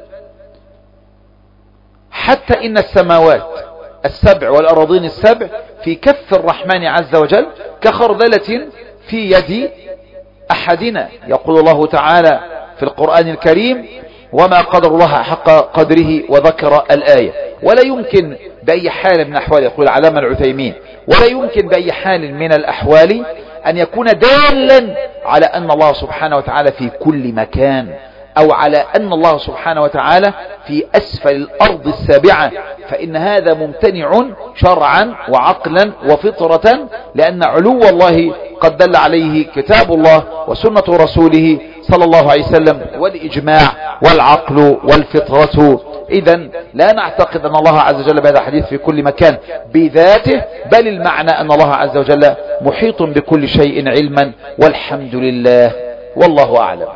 [SPEAKER 2] حتى إن السماوات السبع والأراضين السبع في كف الرحمن عز وجل كخردلة في يد أحدنا. يقول الله تعالى في القرآن الكريم: وما قدر الله حق قدره، وذكر الآية. ولا يمكن بأي حال من الأحوال، يقول العلامة العثيمين، ولا يمكن بأي حال من الأحوال أن يكون دالا على أن الله سبحانه وتعالى في كل مكان، أو على أن الله سبحانه وتعالى في أسفل الأرض السابعة، فإن هذا ممتنع شرعا وعقلا وفطرة، لأن علو الله قد دل عليه كتاب الله وسنة رسوله صلى الله عليه وسلم والإجماع والعقل والفطرة. إذن لا نعتقد أن الله عز وجل بهذا الحديث في كل مكان بذاته، بل المعنى أن الله عز وجل محيط بكل شيء علما، والحمد لله والله أعلم.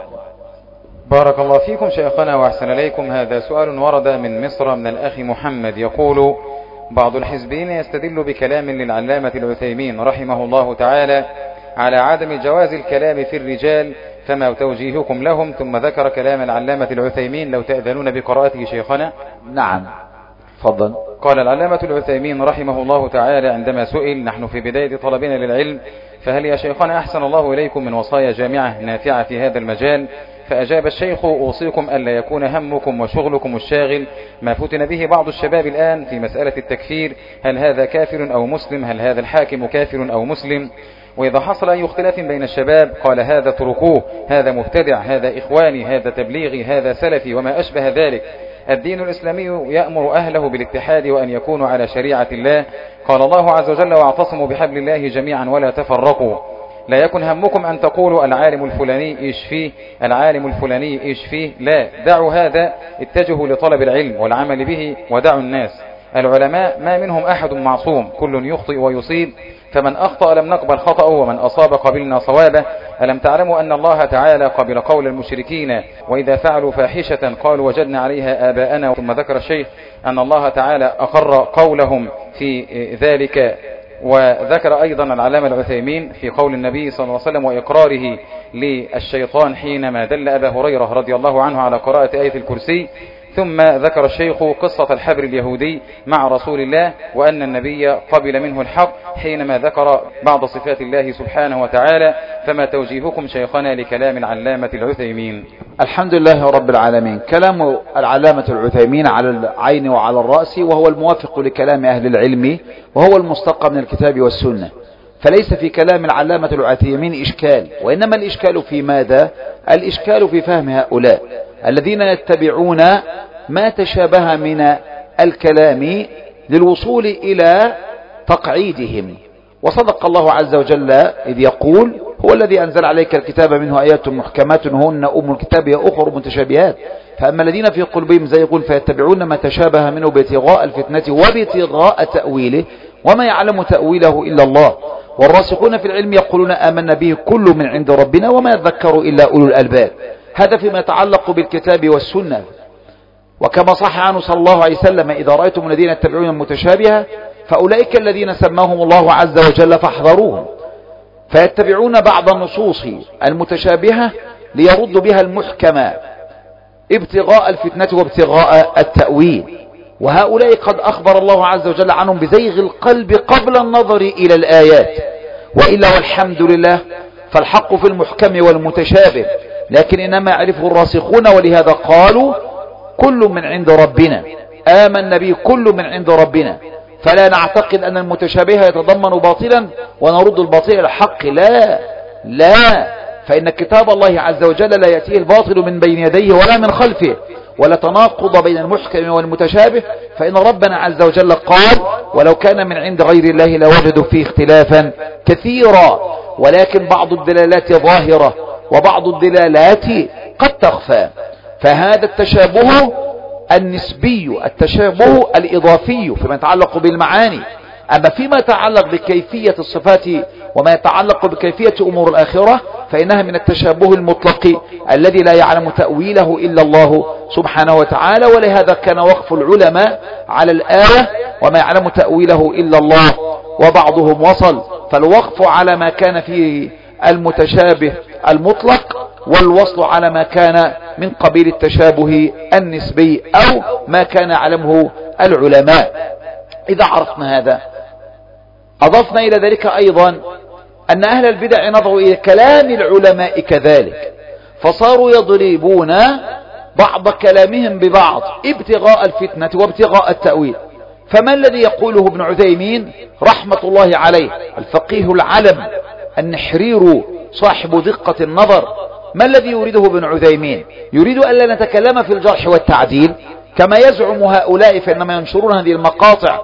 [SPEAKER 1] بارك الله فيكم شيخنا وأحسن إليكم. هذا سؤال ورد من مصر من الأخ محمد يقول: بعض الحزبيين يستدل بكلام للعلامة العثيمين رحمه الله تعالى على عدم جواز الكلام في الرجال، فما توجيهكم لهم؟ ثم ذكر كلام العلامة العثيمين، لو تأذنون بقراءته شيخنا.
[SPEAKER 2] نعم، تفضل.
[SPEAKER 1] قال العلامة العثيمين رحمه الله تعالى عندما سئل: نحن في بداية طلبنا للعلم، فهل يا شيخنا أحسن الله إليكم من وصايا جامعة نافعة في هذا المجال؟ فأجاب الشيخ: أوصيكم ألا يكون همكم وشغلكم الشاغل ما فتن به بعض الشباب الآن في مسألة التكفير، هل هذا كافر أو مسلم؟ هل هذا الحاكم كافر أو مسلم؟ وإذا حصل أي اختلاف بين الشباب قال: هذا تركوه، هذا مبتدع، هذا إخواني، هذا تبليغي، هذا سلفي، وما أشبه ذلك. الدين الإسلامي يأمر أهله بالاتحاد وأن يكونوا على شريعة الله. قال الله عز وجل: واعتصموا بحبل الله جميعا ولا تفرقوا. لا يكن همكم أن تقولوا العالم الفلاني يشفيه، العالم الفلاني يشفيه، لا، دعوا هذا، اتجهوا لطلب العلم والعمل به ودعوا الناس. العلماء ما منهم أحد معصوم، كل يخطئ ويصيب، فمن أخطأ لم نقبل خطأه، ومن أصاب قبلنا صوابه. ألم تعلموا أن الله تعالى قبل قول المشركين وإذا فعلوا فاحشة قالوا وجدنا عليها آباءنا؟ ثم ذكر الشيخ أن الله تعالى أقر قولهم في ذلك. وذكر أيضا العلامة العثيمين في قول النبي صلى الله عليه وسلم وإقراره للشيطان حينما دل أبا هريرة رضي الله عنه على قراءة آية الكرسي. ثم ذكر الشيخ قصة الحبر اليهودي مع رسول الله، وأن النبي قبل منه الحق حينما ذكر بعض صفات الله سبحانه وتعالى. فما توجيهكم شيخنا لكلام العلامة العثيمين؟
[SPEAKER 2] الحمد لله رب العالمين. كلام العلامة العثيمين على العين وعلى الرأس، وهو الموافق لكلام أهل العلم، وهو المستقى من الكتاب والسنة، فليس في كلام العلامة العثيمين إشكال، وإنما الإشكال في ماذا؟ الإشكال في فهم هؤلاء الذين يتبعون ما تشابه من الكلام للوصول إلى تقعيدهم. وصدق الله عز وجل إذ يقول: هو الذي أنزل عليك الكتاب منه آيات محكمات هن أم الكتاب أخر متشابهات، فأما الذين في قلوبهم زيغون فيتبعون ما تشابه منه ابتغاء الفتنة وابتغاء تأويله وما يعلم تأويله إلا الله، والراسخون في العلم يقولون آمنا به كل من عند ربنا وما يذكر إلا أولو الألباب. هذا فيما يتعلق بالكتاب والسنة. وكما صح عنه صلى الله عليه وسلم: إذا رأيتم الذين يتبعون المتشابهة فأولئك الذين سماهم الله عز وجل فاحذروهم، فيتبعون بعض النصوص المتشابهة ليردوا بها المحكمة ابتغاء الفتنة وابتغاء التأويل. وهؤلاء قد أخبر الله عز وجل عنهم بزيغ القلب قبل النظر إلى الآيات، وإلا والحمد لله فالحق في المحكم والمتشابه، لكن إنما يعرفه الراسخون، ولهذا قالوا: كل من عند ربنا، آمن به كل من عند ربنا. فلا نعتقد أن المتشابه يتضمن باطلا ونرد الباطل إلى الحق، لا، فإن كتاب الله عز وجل لا يأتيه الباطل من بين يديه ولا من خلفه، ولا تناقض بين المحكم والمتشابه، فإن ربنا عز وجل قال ولو كان من عند غير الله لوجدوا فيه اختلافا كثيرا، ولكن بعض الدلالات ظاهرة وبعض الدلالات قد تخفى. فهذا التشابه النسبي، التشابه الإضافي فيما يتعلق بالمعاني. أما فيما يتعلق بكيفية الصفات وما يتعلق بكيفية أمور الآخرة فإنها من التشابه المطلق الذي لا يعلم تأويله إلا الله سبحانه وتعالى، ولهذا كان وقف العلماء على الآية وما يعلم تأويله إلا الله، وبعضهم وصل فالوقف على ما كان فيه المتشابه المطلق، والوصل على ما كان من قبيل التشابه النسبي أو ما كان يعلمه العلماء. إذا عرفنا هذا أضفنا إلى ذلك أيضا أن أهل البدع نظروا إلى كلام العلماء كذلك، فصاروا يضربون بعض كلامهم ببعض ابتغاء الفتنة وابتغاء التأويل. فما الذي يقوله ابن عثيمين رحمة الله عليه الفقيه العلم النحرير صاحب دقة النظر، ما الذي يريده ابن عثيمين؟ يريد ألا نتكلم في الجرح والتعديل كما يزعم هؤلاء، فإنما ينشرون هذه المقاطع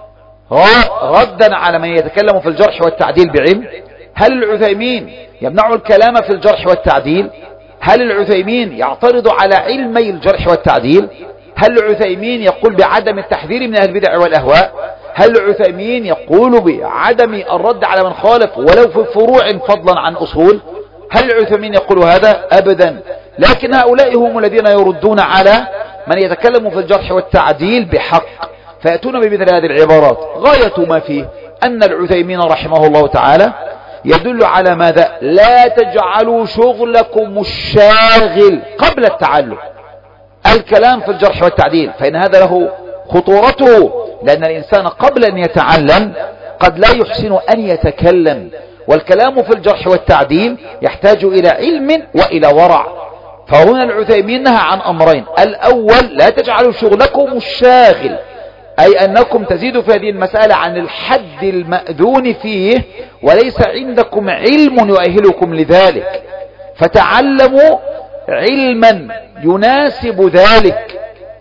[SPEAKER 2] ردا على من يتكلم في الجرح والتعديل بعلم. هل العثيمين يمنع الكلام في الجرح والتعديل؟ هل العثيمين يعترض على علمي الجرح والتعديل؟ هل العثيمين يقول بعدم التحذير من أهل البدع والأهواء؟ هل العثيمين يقول بعدم الرد على من خالف ولو في فروع فضلا عن أصول؟ هل العثيمين يقول هذا؟ أبدا. لكن هؤلاء هم الذين يردون على من يتكلم في الجرح والتعديل بحق، فيأتون بمثل هذه العبارات غاية ما فيه أن العثيمين رحمه الله تعالى يدل على ماذا؟ لا تجعلوا شغلكم الشاغل قبل التعلم الكلام في الجرح والتعديل، فإن هذا له خطورته، لأن الإنسان قبل أن يتعلم قد لا يحسن أن يتكلم، والكلام في الجرح والتعديل يحتاج إلى علم وإلى ورع. فهنا العثيمين نهى عن أمرين: الأول لا تجعلوا شغلكم الشاغل، أي أنكم تزيدوا في هذه المسألة عن الحد المأذون فيه وليس عندكم علم يؤهلكم لذلك، فتعلموا علما يناسب ذلك.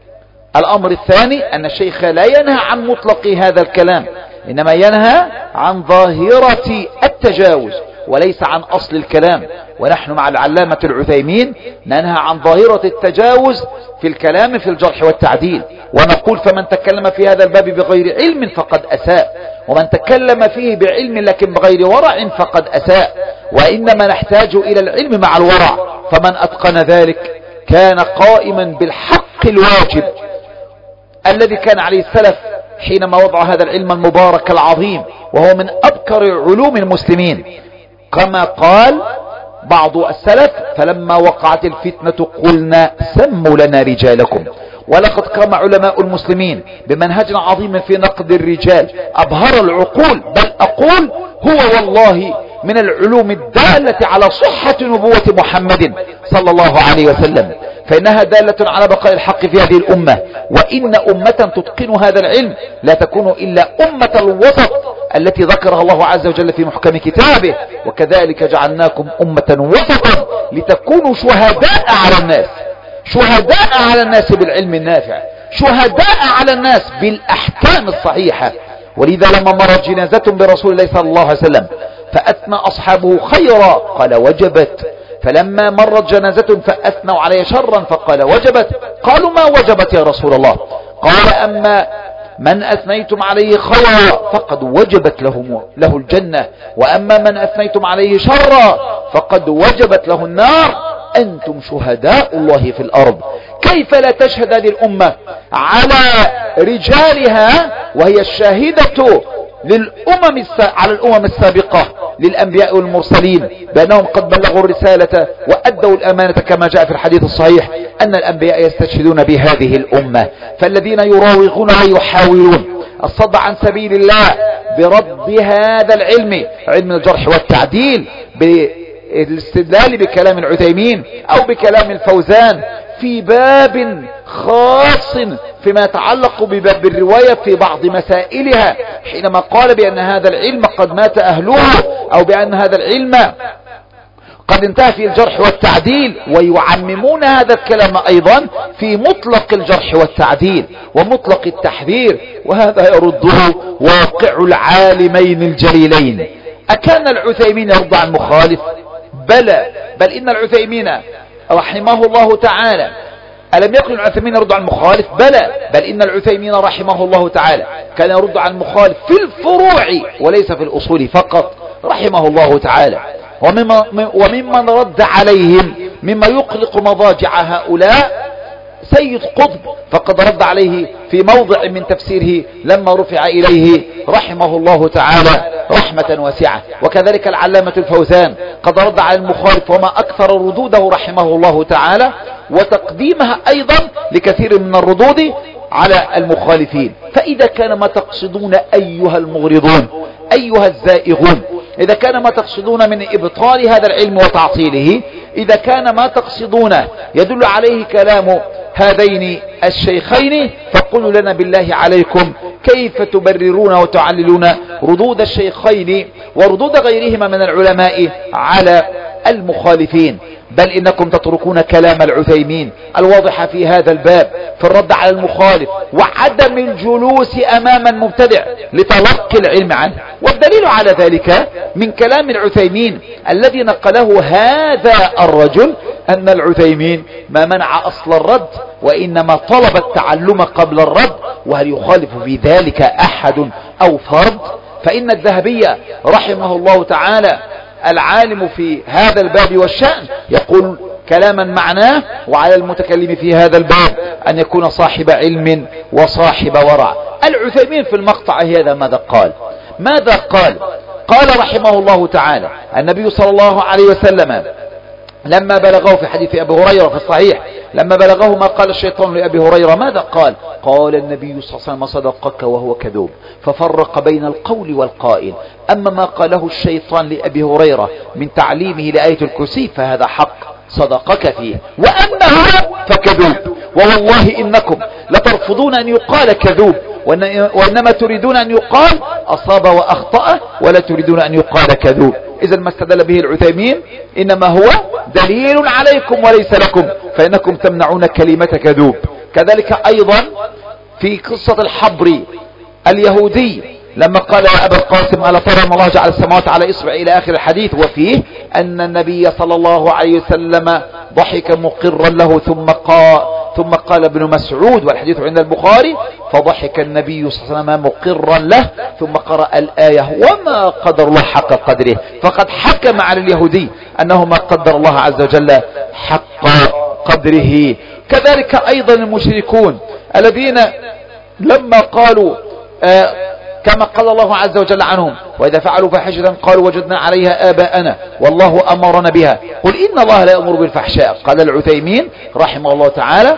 [SPEAKER 2] الأمر الثاني أن الشيخ لا ينهى عن مطلق هذا الكلام، إنما ينهى عن ظاهرة التجاوز وليس عن أصل الكلام، ونحن مع العلامة العثيمين ننهى عن ظاهرة التجاوز في الكلام في الجرح والتعديل، ونقول فمن تكلم في هذا الباب بغير علم فقد أساء، ومن تكلم فيه بعلم لكن بغير ورع فقد أساء، وإنما نحتاج إلى العلم مع الورع، فمن أتقن ذلك كان قائما بالحق الواجب الذي كان عليه السلف حينما وضع هذا العلم المبارك العظيم، وهو من أبكر علوم المسلمين. كما قال بعض السلف: فلما وقعت الفتنة قلنا سموا لنا رجالكم. ولقد قام علماء المسلمين بمنهج عظيم في نقد الرجال أبهر العقول، بل أقول هو والله من العلوم الدالة على صحة نبوة محمد صلى الله عليه وسلم، فإنها دالة على بقاء الحق في هذه الأمة، وإن أمة تتقن هذا العلم لا تكون إلا أمة الوسط التي ذكرها الله عز وجل في محكم كتابه: وكذلك جعلناكم أمة وسطا لتكونوا شهداء على الناس، شهداء على الناس بالعلم النافع، شهداء على الناس بالأحكام الصحيحة. ولذا لما مرت جنازة برسول الله صلى الله عليه وسلم فأثنى أصحابه خيرا قال وجبت، فلما مرت جنازة فأثنوا عليه شرا فقال وجبت، قالوا ما وجبت يا رسول الله؟ قال أما من أثنيتم عليه خيرا فقد وجبت له الجنة، وأما من أثنيتم عليه شرا فقد وجبت له النار، أنتم شهداء الله في الأرض. كيف لا تشهد هذه الأمة على رجالها وهي الشاهدة على الأمم السابقة للأنبياء والمرسلين بأنهم قد بلغوا الرسالة وأدوا الأمانة، كما جاء في الحديث الصحيح أن الأنبياء يستشهدون بهذه الأمة. فالذين يراوغون ويحاولون الصد عن سبيل الله برد هذا العلم، علم الجرح والتعديل، بالاستدلال بكلام العثيمين أو بكلام الفوزان في باب خاص فيما يتعلق بباب الرواية في بعض مسائلها، حينما قال بأن هذا العلم قد مات أهله، أو بأن هذا العلم قد انتهى في الجرح والتعديل، ويعممون هذا الكلام أيضا في مطلق الجرح والتعديل ومطلق التحذير، وهذا يرده واقع العالمين الجليلين. أكان العثيمين يرد عن مخالف؟ بلى، بل إن العثيمين رحمه الله تعالى ألم يكن العثيمين يرد عن مخالف؟ بلى، بل إن العثيمين رحمه الله تعالى كان يرد عن مخالف في الفروع وليس في الأصول فقط رحمه الله تعالى. وممن رد عليهم مما يقلق مضاجع هؤلاء سيد قطب، فقد رد عليه في موضع من تفسيره لما رفع إليه رحمه الله تعالى رحمة واسعة. وكذلك العلامة الفوزان قد رد على المخالف، وما أكثر ردوده رحمه الله تعالى وتقديمها أيضا لكثير من الردود على المخالفين. فإذا كان ما تقصدون أيها المغرضون أيها الزائغون، إذا كان ما تقصدون من إبطال هذا العلم وتعطيله، إذا كان ما تقصدون يدل عليه كلام هذين الشيخين، فقولوا لنا بالله عليكم كيف تبررون وتعللون ردود الشيخين وردود غيرهما من العلماء على المخالفين؟ بل إنكم تتركون كلام العثيمين الواضح في هذا الباب في الرد على المخالف وعدم الجلوس أمام المبتدع لتلقي العلم عنه. والدليل على ذلك من كلام العثيمين الذي نقله هذا الرجل أن العثيمين ما منع أصل الرد، وإنما طلب التعلم قبل الرد. وهل يخالف في ذلك أحد أو فرد؟ فإن الذهبي رحمه الله تعالى العالم في هذا الباب والشأن يقول كلاما معناه، وعلى المتكلم في هذا الباب أن يكون صاحب علم وصاحب ورع. العثيمين في المقطع هذا ماذا قال؟ قال رحمه الله تعالى النبي صلى الله عليه وسلم لما بلغه في حديث أبي هريرة في الصحيح، لما بلغه ما قال الشيطان لأبي هريرة ماذا قال؟ قال النبي صلى الله عليه وسلم صدقك وهو كذوب، ففرق بين القول والقائل. أما ما قاله الشيطان لأبي هريرة من تعليمه لآية الكرسي فهذا حق صدقك فيه، وأما هو فكذوب. ووالله إنكم لترفضون أن يقال كذوب، وإنما تريدون أن يقال أصاب وأخطأ، ولا تريدون أن يقال كذوب. إذا ما استدل به العثيمين إنما هو دليل عليكم وليس لكم، فإنكم تمنعون كلمة كذوب. كذلك أيضا في قصة الحبر اليهودي لما قال يا أبا القاسم ألا ترى أن الله جعل السماوات على إصبع إلى آخر الحديث، وفيه أن النبي صلى الله عليه وسلم ضحك مقرا له ثم قال ابن مسعود والحديث عند البخاري فضحك النبي صلى الله عليه وسلم مقرا له ثم قرأ الآية وما قدر الله حق قدره، فقد حكم على اليهودي أنه ما قدر الله عز وجل حق قدره. كذلك أيضا المشركون الذين لما قالوا كما قال الله عز وجل عنهم وإذا فعلوا فاحشة قالوا وجدنا عليها آباءنا والله أمرنا بها قل إن الله لا يأمر بالفحشاء. قال العثيمين رحمه الله تعالى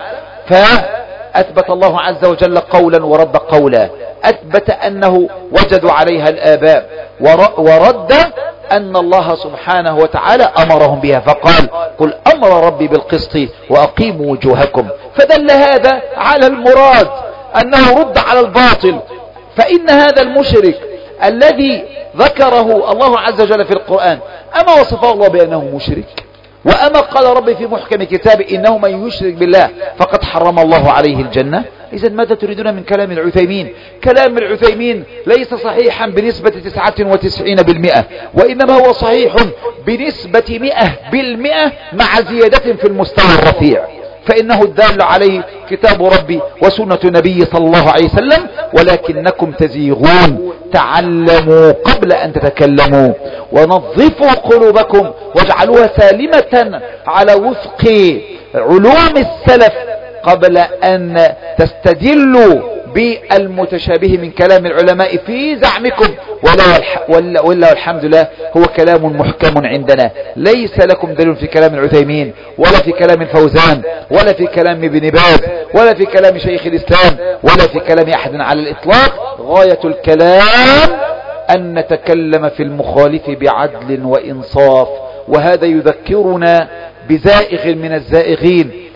[SPEAKER 2] فأثبت الله عز وجل قولا ورد قولا، أثبت أنه وجدوا عليها الآباء، ورد أن الله سبحانه وتعالى أمرهم بها فقال قل أمر ربي بالقسط وأقيموا وجوهكم. فدل هذا على المراد أنه رد على الباطل. فإن هذا المشرك الذي ذكره الله عز وجل في القرآن أما وصفه الله بأنه مشرك؟ وأما قال ربي في محكم كتابه إنه من يشرك بالله فقد حرم الله عليه الجنة. إذا ماذا تريدون من كلام العثيمين؟ كلام العثيمين ليس صحيحا بنسبة 99%، وإنما هو صحيح بنسبة 100% مع زيادة في المستوى الرفيع، فإنه الدال عليه كتاب ربي وسنة نبي صلى الله عليه وسلم. ولكنكم تزيغون، تعلموا قبل أن تتكلموا، ونظفوا قلوبكم واجعلوها سالمة على وفق علوم السلف قبل أن تستدلوا بالمتشابه من كلام العلماء في زعمكم. ولا والحمد لله هو كلام محكم عندنا، ليس لكم دليل في كلام العثيمين ولا في كلام الفوزان ولا في كلام ابن باز ولا في كلام شيخ الإسلام ولا في كلام أحد على الإطلاق. غاية الكلام أن نتكلم في المخالف بعدل وإنصاف. وهذا يذكرنا بزائغ من الزائغين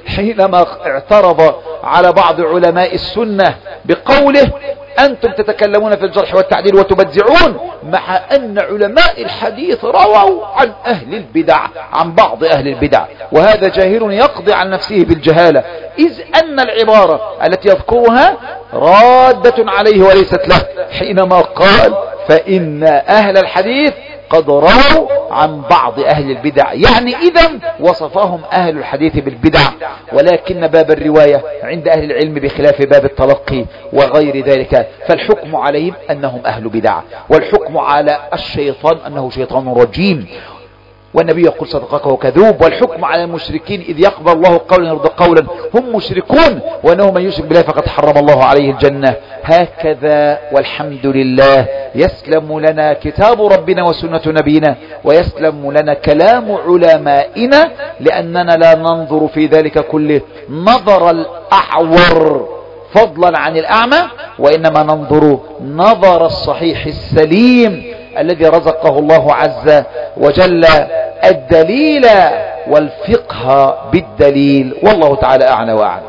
[SPEAKER 2] حينما اعترض على بعض علماء السنة بقوله أنتم تتكلمون في الجرح والتعديل وتبدعون، مع أن علماء الحديث رووا عن أهل البدع، عن بعض أهل البدع، وهذا جاهل يقضي عن نفسه بالجهالة، إذ أن العبارة التي يذكرها رادة عليه وليست له، حينما قال فإن أهل الحديث قد رووا عن بعض أهل البدع، يعني إذن وصفهم أهل الحديث بالبدع، ولكن باب الرواية عند أهل العلم بخلاف باب التلقي وغير ذلك، فالحكم عليهم أنهم أهل بدع، والحكم على الشيطان أنه شيطان رجيم، والنبي يقول صدقك وكذوب، والحكم على المشركين إذ يقبل الله قولا يرضى قولا هم مشركون، وأنه من يشرك بالله فقد حرم الله عليه الجنة. هكذا والحمد لله يسلم لنا كتاب ربنا وسنة نبينا، ويسلم لنا كلام علمائنا، لأننا لا ننظر في ذلك كله نظر الأعور فضلا عن الأعمى، وإنما ننظر نظر الصحيح السليم الذي رزقه الله عز وجل الدليل والفقه بالدليل، والله تعالى أعلى وأعلم.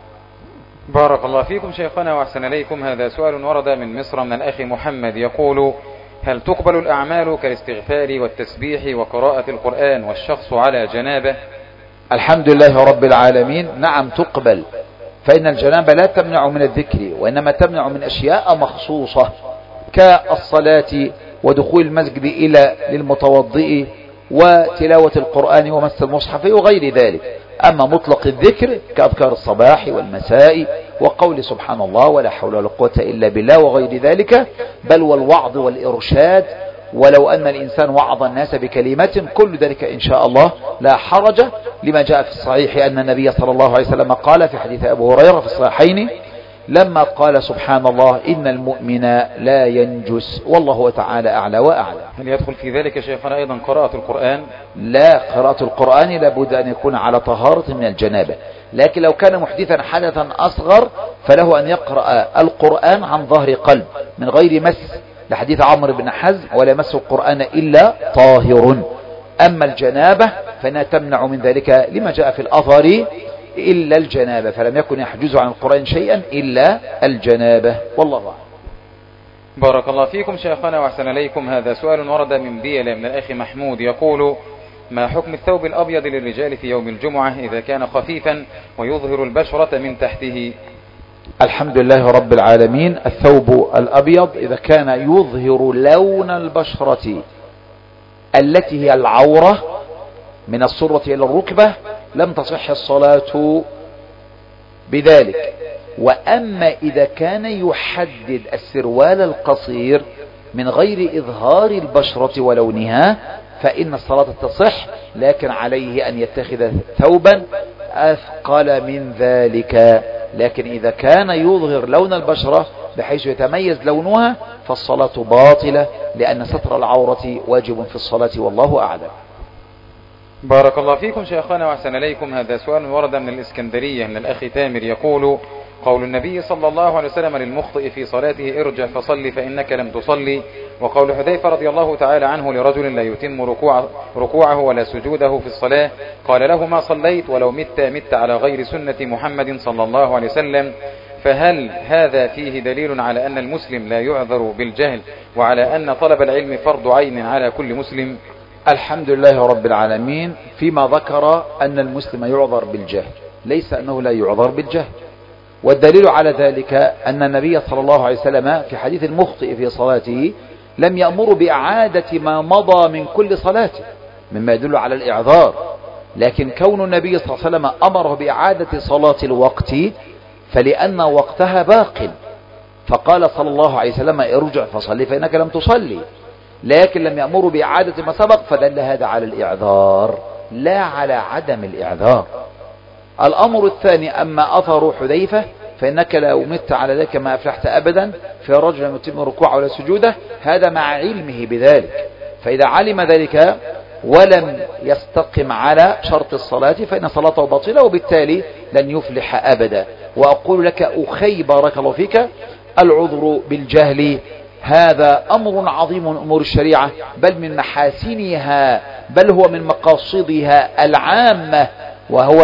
[SPEAKER 1] بارك الله فيكم شيخنا وأحسن إليكم. هذا سؤال ورد من مصر من الأخ محمد يقول: هل تقبل الأعمال كالاستغفار والتسبيح وقراءة القرآن والشخص على جنابه؟
[SPEAKER 2] الحمد لله رب العالمين، نعم تقبل، فإن الجنابة لا تمنع من الذكر، وإنما تمنع من أشياء مخصوصة كالصلاة ودخول المسجد إلى للمتوضئ وتلاوة القرآن ومس المصحف وغير ذلك. أما مطلق الذكر كأذكار الصباح والمساء وقول سبحان الله ولا حول ولا قوة إلا بالله وغير ذلك، بل والوعظ والإرشاد، ولو أن الإنسان وعظ الناس بكلمة، كل ذلك إن شاء الله لا حرج، لما جاء في الصحيح أن النبي صلى الله عليه وسلم قال في حديث أبو هريرة في الصحيحين لما قال سبحان الله إن المؤمن لا ينجس، والله تعالى أعلى وأعلى.
[SPEAKER 1] هل يدخل في ذلك شيخنا أيضا قراءة القرآن؟
[SPEAKER 2] لا، قراءة القرآن لابد أن يكون على طهارة من الجنابة، لكن لو كان محدثا حدثا أصغر فله أن يقرأ القرآن عن ظهر قلب من غير مس، لحديث عمرو بن حزم ولا يمس القرآن إلا طاهر. أما الجنابة فإنها تمنع من ذلك لما جاء في الأثر إلا الجنابة، فلم يكن يحجز عن القرآن شيئا إلا الجنابة، والله أعلم.
[SPEAKER 1] بارك الله فيكم شيخنا وأحسن إليكم. هذا سؤال ورد من بيلة من الأخ محمود يقول: ما حكم الثوب الأبيض للرجال في يوم الجمعة إذا كان خفيفا ويظهر البشرة من تحته؟
[SPEAKER 2] الحمد لله رب العالمين، الثوب الأبيض إذا كان يظهر لون البشرة التي هي العورة من السرة إلى الركبة لم تصح الصلاة بذلك. وأما إذا كان يحدد السروال القصير من غير إظهار البشرة ولونها فإن الصلاة تصح، لكن عليه أن يتخذ ثوبا أثقل من ذلك. لكن إذا كان يظهر لون البشرة بحيث يتميز لونها فالصلاة باطلة، لأن ستر العورة واجب في الصلاة، والله أعلم.
[SPEAKER 1] بارك الله فيكم شيخنا وأحسن إليكم. هذا سؤال ورد من الإسكندرية من الأخ تامر يقول: قول النبي صلى الله عليه وسلم للمخطئ في صلاته ارجع فصلي فإنك لم تصلي، وقول حذيفة رضي الله تعالى عنه لرجل لا يتم ركوعه ولا سجوده في الصلاة قال له ما صليت ولو مت على غير سنة محمد صلى الله عليه وسلم، فهل هذا فيه دليل على أن المسلم لا يعذر بالجهل وعلى أن طلب العلم فرض عين على كل مسلم؟
[SPEAKER 2] الحمد لله رب العالمين. فيما ذكر أن المسلم يعذر بالجهل، ليس أنه لا يعذر بالجهل، والدليل على ذلك أن النبي صلى الله عليه وسلم في حديث المخطئ في صلاته لم يأمر بإعادة ما مضى من كل صلاته مما يدل على الإعذار، لكن كون النبي صلى الله عليه وسلم أمره بإعادة صلاة الوقت فلأن وقتها باق، فقال صلى الله عليه وسلم ارجع فصلي فإنك لم تصلي، لكن لم يأمر بإعادة ما سبق، فدل هذا على الإعذار لا على عدم الإعذار. الأمر الثاني: أما أثر حذيفة فإنك لو مت على ذلك ما أفلحت أبدا، في رجل لم يتم ركوعه ولا سجوده، هذا مع علمه بذلك، فإذا علم ذلك ولم يستقم على شرط الصلاة فإن صلاته باطلة، وبالتالي لن يفلح أبدا. وأقول لك أخي بارك الله فيك، العذر بالجهل هذا أمر عظيم من أمور الشريعة، بل من محاسنها، بل هو من مقاصدها العامة، وهو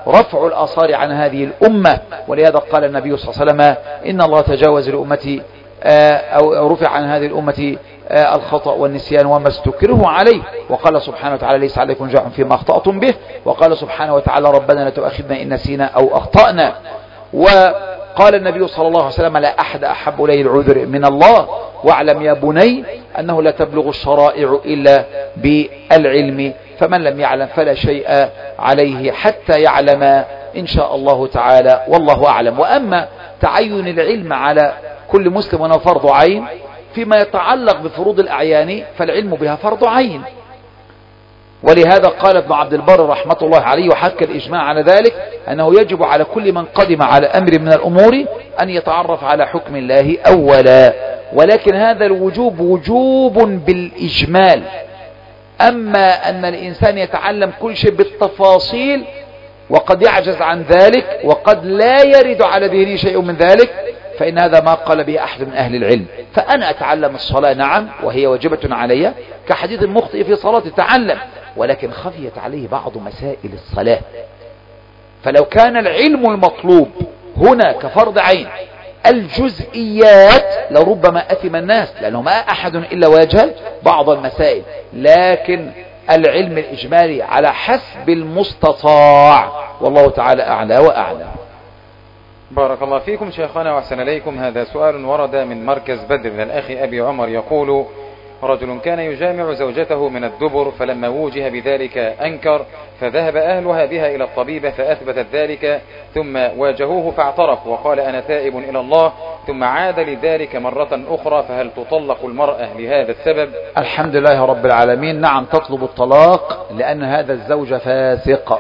[SPEAKER 2] رفع الآثار عن هذه الأمة. ولهذا قال النبي صلى الله عليه وسلم إن الله تجاوز لأمتي أو رفع عن هذه الأمة الخطأ والنسيان وما استكره عليه. وقال سبحانه وتعالى ليس عليكم جناح فيما أخطأتم به. وقال سبحانه وتعالى ربنا لا تؤاخذنا إن نسينا أو أخطأنا. وقال النبي صلى الله عليه وسلم لا أحد أحب إليه العذر من الله. واعلم يا بني أنه لا تبلغ الشرائع إلا بالعلم، فمن لم يعلم فلا شيء عليه حتى يعلم إن شاء الله تعالى، والله أعلم. وأما تعين العلم على كل مسلم وأنه فرض عين فيما يتعلق بفروض الأعيان فالعلم بها فرض عين. ولهذا قال ابن عبد البر رحمة الله عليه وحكى الإجماع على ذلك أنه يجب على كل من قدم على أمر من الأمور أن يتعرف على حكم الله أولا، ولكن هذا الوجوب وجوب بالإجمال. أما أن الإنسان يتعلم كل شيء بالتفاصيل وقد يعجز عن ذلك وقد لا يرد على ذهنه شيء من ذلك فإن هذا ما قال به أحد من أهل العلم. فأنا أتعلم الصلاة نعم وهي واجبة علي كحديث المخطئ في صلاة تعلم، ولكن خفيت عليه بعض مسائل الصلاة. فلو كان العلم المطلوب هنا كفرض عين الجزئيات لربما أثم الناس، لأنه ما أحد إلا ويجهل بعض المسائل، لكن العلم الإجمالي على حسب المستطاع، والله تعالى أعلى وأعلى.
[SPEAKER 1] بارك الله فيكم شيخنا وأحسن إليكم. هذا سؤال ورد من مركز بدر من الأخ أبي عمر يقول: رجل كان يجامع زوجته من الدبر، فلما وجه بذلك أنكر، فذهب أهلها بها إلى الطبيبة فأثبتت ذلك، ثم واجهوه فاعترف وقال أنا تائب إلى الله، ثم عاد لذلك مرة أخرى، فهل تطلق المرأة لهذا السبب؟
[SPEAKER 2] الحمد لله رب العالمين. نعم تطلب الطلاق لأن هذا الزوج فاسق.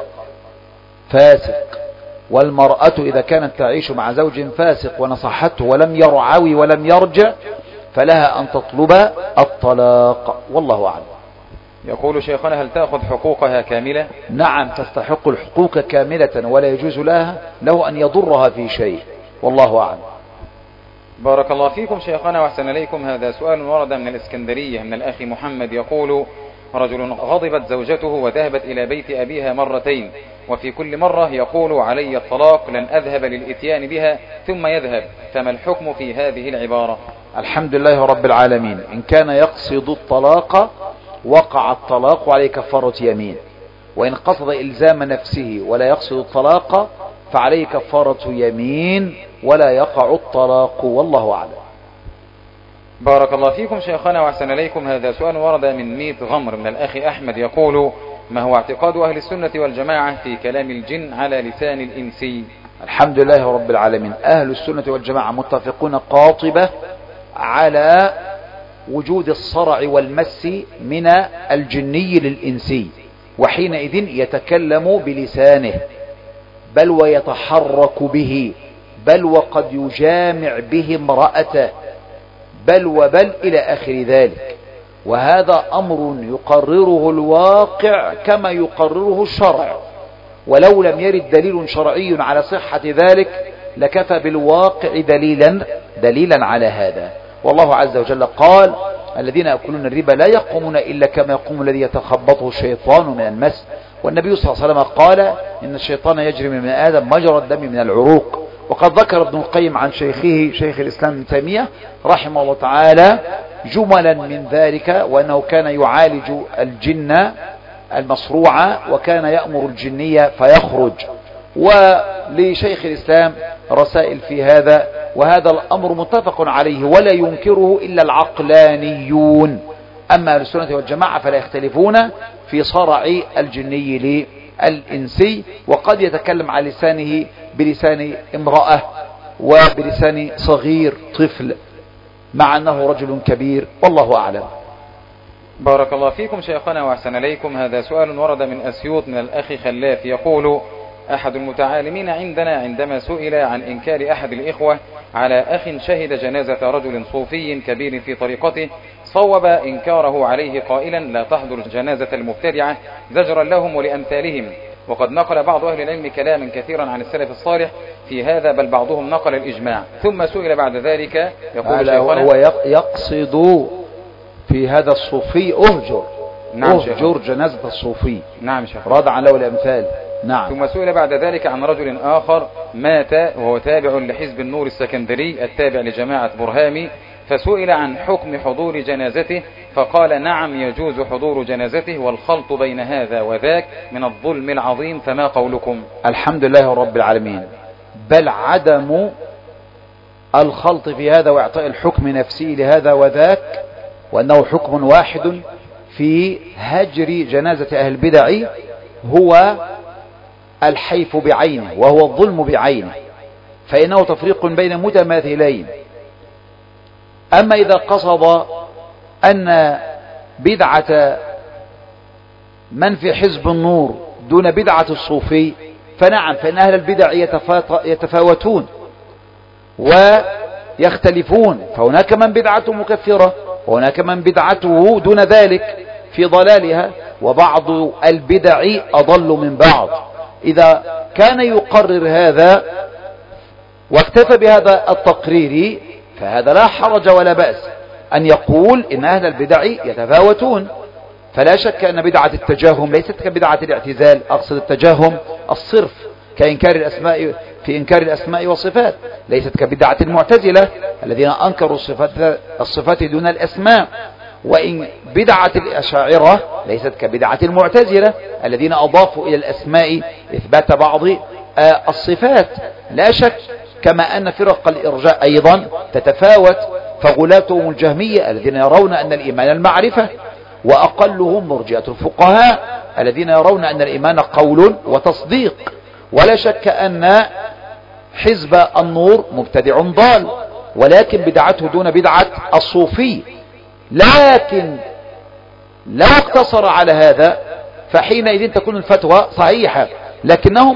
[SPEAKER 2] والمرأة إذا كانت تعيش مع زوج فاسق ونصحته ولم يرعوي ولم يرجع فلها أن تطلب الطلاق، والله أعلم.
[SPEAKER 1] يقول شيخنا: هل تأخذ حقوقها كاملة؟
[SPEAKER 2] نعم تستحق الحقوق كاملة ولا يجوز له أن يضرها في شيء، والله أعلم.
[SPEAKER 1] بارك الله فيكم شيخنا وأحسن إليكم. هذا سؤال ورد من الإسكندرية من الأخ محمد يقول: رجل غضبت زوجته وذهبت إلى بيت أبيها مرتين، وفي كل مرة يقول علي الطلاق لن أذهب للإتيان بها، ثم يذهب، فما الحكم في هذه العبارة؟
[SPEAKER 2] الحمد لله رب العالمين. إن كان يقصد الطلاق وقع الطلاق وعليه كفارة يمين، وإن قصد إلزام نفسه ولا يقصد الطلاق فعليه كفارة يمين ولا يقع الطلاق، والله أعلم.
[SPEAKER 1] بارك الله فيكم شيخنا وأحسن إليكم. هذا سؤال ورد من ميت غمر من الأخ أحمد يقول: ما هو اعتقاد أهل السنة والجماعة في كلام الجن على لسان الإنسي؟
[SPEAKER 2] الحمد لله رب العالمين. أهل السنة والجماعة متفقون قاطبة على وجود الصرع والمس من الجني للإنسي، وحينئذ يتكلم بلسانه بل ويتحرك به، بل وقد يجامع به امرأته، بل إلى آخر ذلك. وهذا أمر يقرره الواقع كما يقرره الشرع، ولو لم يرد دليل شرعي على صحة ذلك لكفى بالواقع دليلا على هذا. والله عز وجل قال: الذين يأكلون الربا لا يقومون إلا كما يقوم الذي يتخبطه الشيطان من المس. والنبي صلى الله عليه وسلم قال: إن الشيطان يجري من آدم مجرى الدم من العروق. وقد ذكر ابن القيم عن شيخه شيخ الإسلام ابن تيمية رحمه الله تعالى جملا من ذلك، وأنه كان يعالج الجن المصروع وكان يأمر الجنية فيخرج. ولشيخ الإسلام رسائل في هذا، وهذا الأمر متفق عليه ولا ينكره إلا العقلانيون. أما أهل السنة والجماعة فلا يختلفون في صرع الجني للإنسي، وقد يتكلم على لسانه بلسان امرأة وبلسان صغير طفل مع أنه رجل كبير، والله أعلم.
[SPEAKER 1] بارك الله فيكم شيخنا وأحسن إليكم. هذا سؤال ورد من أسيوط من الأخ خلاف يقول: أحد المتعالمين عندنا عندما سئل عن إنكار أحد الإخوة على أخ شهد جنازة رجل صوفي كبير في طريقته، صوب إنكاره عليه قائلا: لا تحضر جنازة المبتدعة زجرا لهم ولأمثالهم. وقد نقل بعض أهل العلم كلاما كثيرا عن السلف الصالح في هذا، بل بعضهم نقل الإجماع. ثم سئل بعد ذلك يقول شيخنا:
[SPEAKER 2] هو يقصد في هذا الصوفي أهجر.
[SPEAKER 1] نعم
[SPEAKER 2] أهجر جنازة الصوفي.
[SPEAKER 1] نعم شيخ.
[SPEAKER 2] رادعا له الأمثال. نعم.
[SPEAKER 1] ثم سئل بعد ذلك عن رجل آخر مات وهو تابع لحزب النور السكندري التابع لجماعة برهامي، فسئل عن حكم حضور جنازته فقال نعم يجوز حضور جنازته، والخلط بين هذا وذاك من الظلم العظيم، فما قولكم؟
[SPEAKER 2] الحمد لله رب العالمين. بل عدم الخلط في هذا واعطاء الحكم نفسه لهذا وذاك، وأنه حكم واحد في هجر جنازة أهل البدع، هو الحيف بعينه وهو الظلم بعينه، فإنه تفريق بين متماثلين. أما إذا قصد أن بدعة من في حزب النور دون بدعة الصوفي فنعم، فإن أهل البدع يتفاوتون ويختلفون، فهناك من بدعته مكفرة وهناك من بدعته دون ذلك في ضلالها، وبعض البدع أضل من بعض. إذا كان يقرر هذا واكتفى بهذا التقرير فهذا لا حرج ولا بأس أن يقول إن أهل البدع يتفاوتون. فلا شك أن بدعة التجاهم ليست كبدعة الاعتزال، أقصد التجاهم الصرف كإنكار الأسماء في إنكار الأسماء والصفات، ليست كبدعة المعتزلة الذين أنكروا الصفات دون الأسماء، وإن بدعة الأشاعرة ليست كبدعة المعتزلة الذين أضافوا إلى الأسماء إثبات بعض الصفات. لا شك كما أن فرق الإرجاء أيضا تتفاوت، فغلاتهم الجهمية الذين يرون أن الإيمان المعرفة، وأقلهم مرجئة الفقهاء الذين يرون أن الإيمان قول وتصديق. ولا شك أن حزب النور مبتدع ضال، ولكن بدعته دون بدعة الصوفي. لكن لو اقتصر على هذا فحينئذ تكون الفتوى صحيحة، لكنه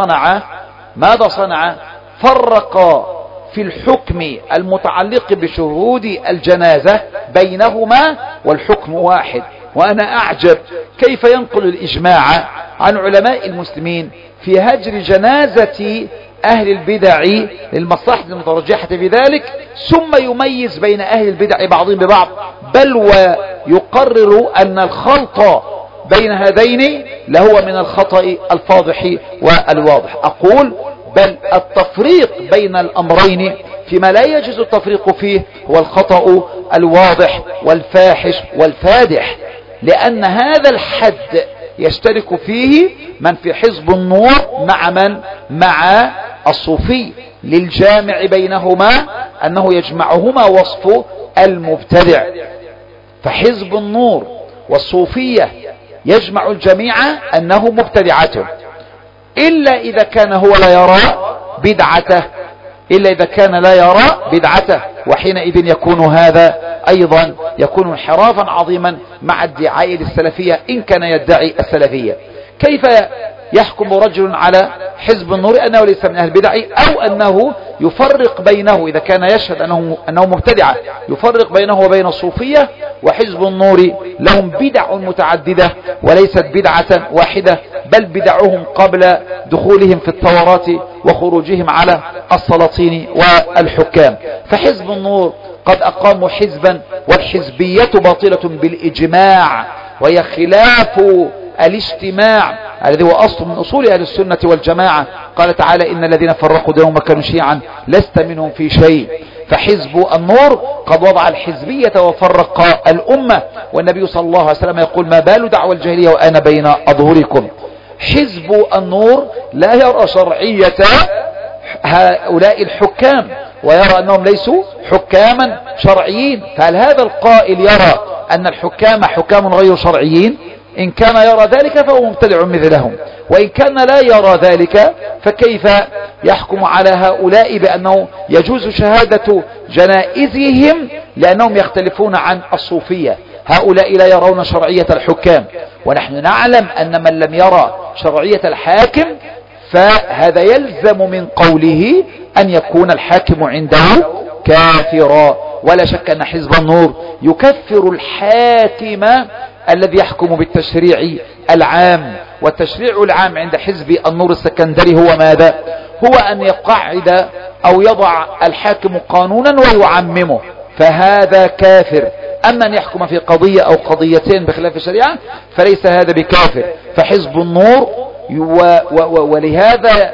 [SPEAKER 2] ماذا صنع؟ فرق في الحكم المتعلق بشهود الجنازة بينهما والحكم واحد. وأنا أعجب كيف ينقل الإجماع عن علماء المسلمين في هجر جنازة أهل البدع للمصلحة المترجحة في ذلك، ثم يميز بين أهل البدع بعضهم ببعض، بل ويقرر أن الخلط بين هذين لهو من الخطأ الفاضح والواضح. أقول بل التفريق بين الأمرين فيما لا يجوز التفريق فيه هو الخطأ الواضح والفاحش والفادح، لأن هذا الحد يشترك فيه من في حزب النور مع الصوفي، للجامع بينهما أنه يجمعهما وصف المبتدع. فحزب النور والصوفية يجمع الجميع أنه مبتدعته، إلا إذا كان هو لا يرى بدعته، وحينئذ يكون هذا أيضا يكون انحرافا عظيما مع ادعاء السلفية إن كان يدعي السلفية. كيف يحكم رجل على حزب النور أنه ليس من أهل البدع، أو أنه يفرق بينه إذا كان يشهد أنه مبتدع، يفرق بينه وبين الصوفية؟ وحزب النور لهم بدع متعددة وليست بدعة واحدة، بل بدعهم قبل دخولهم في الثورات وخروجهم على السلاطين والحكام. فحزب النور قد أقاموا حزبا، والحزبية باطلة بالإجماع، وهي خلاف الاجتماع الذي هو أصل من أصول أهل السنة والجماعة. قال تعالى إن الذين فرقوا دينهم وكانوا شيعا لست منهم في شيء. فحزب النور قد وضع الحزبية وفرق الأمة، والنبي صلى الله عليه وسلم يقول ما بال دعوى الجاهلية وأنا بين أظهركم. حزب النور لا يرى شرعية هؤلاء الحكام، ويرى أنهم ليسوا حكاما شرعيين. فهل هذا القائل يرى أن الحكام حكام غير شرعيين؟ إن كان يرى ذلك فهو مبتدع مثلهم، وإن كان لا يرى ذلك فكيف يحكم على هؤلاء بأنه يجوز شهادة جنائزهم لأنهم يختلفون عن الصوفية؟ هؤلاء لا يرون شرعية الحكام، ونحن نعلم أن من لم يرى شرعية الحاكم فهذا يلزم من قوله أن يكون الحاكم عنده كافرا. ولا شك أن حزب النور يكفر الحاكم الذي يحكم بالتشريع العام. والتشريع العام عند حزب النور السكندري هو ماذا؟ هو أن يقعد أو يضع الحاكم قانونا ويعممه، فهذا كافر. أما أن يحكم في قضية أو قضيتين بخلاف الشريعة فليس هذا بكافر. فحزب النور ولهذا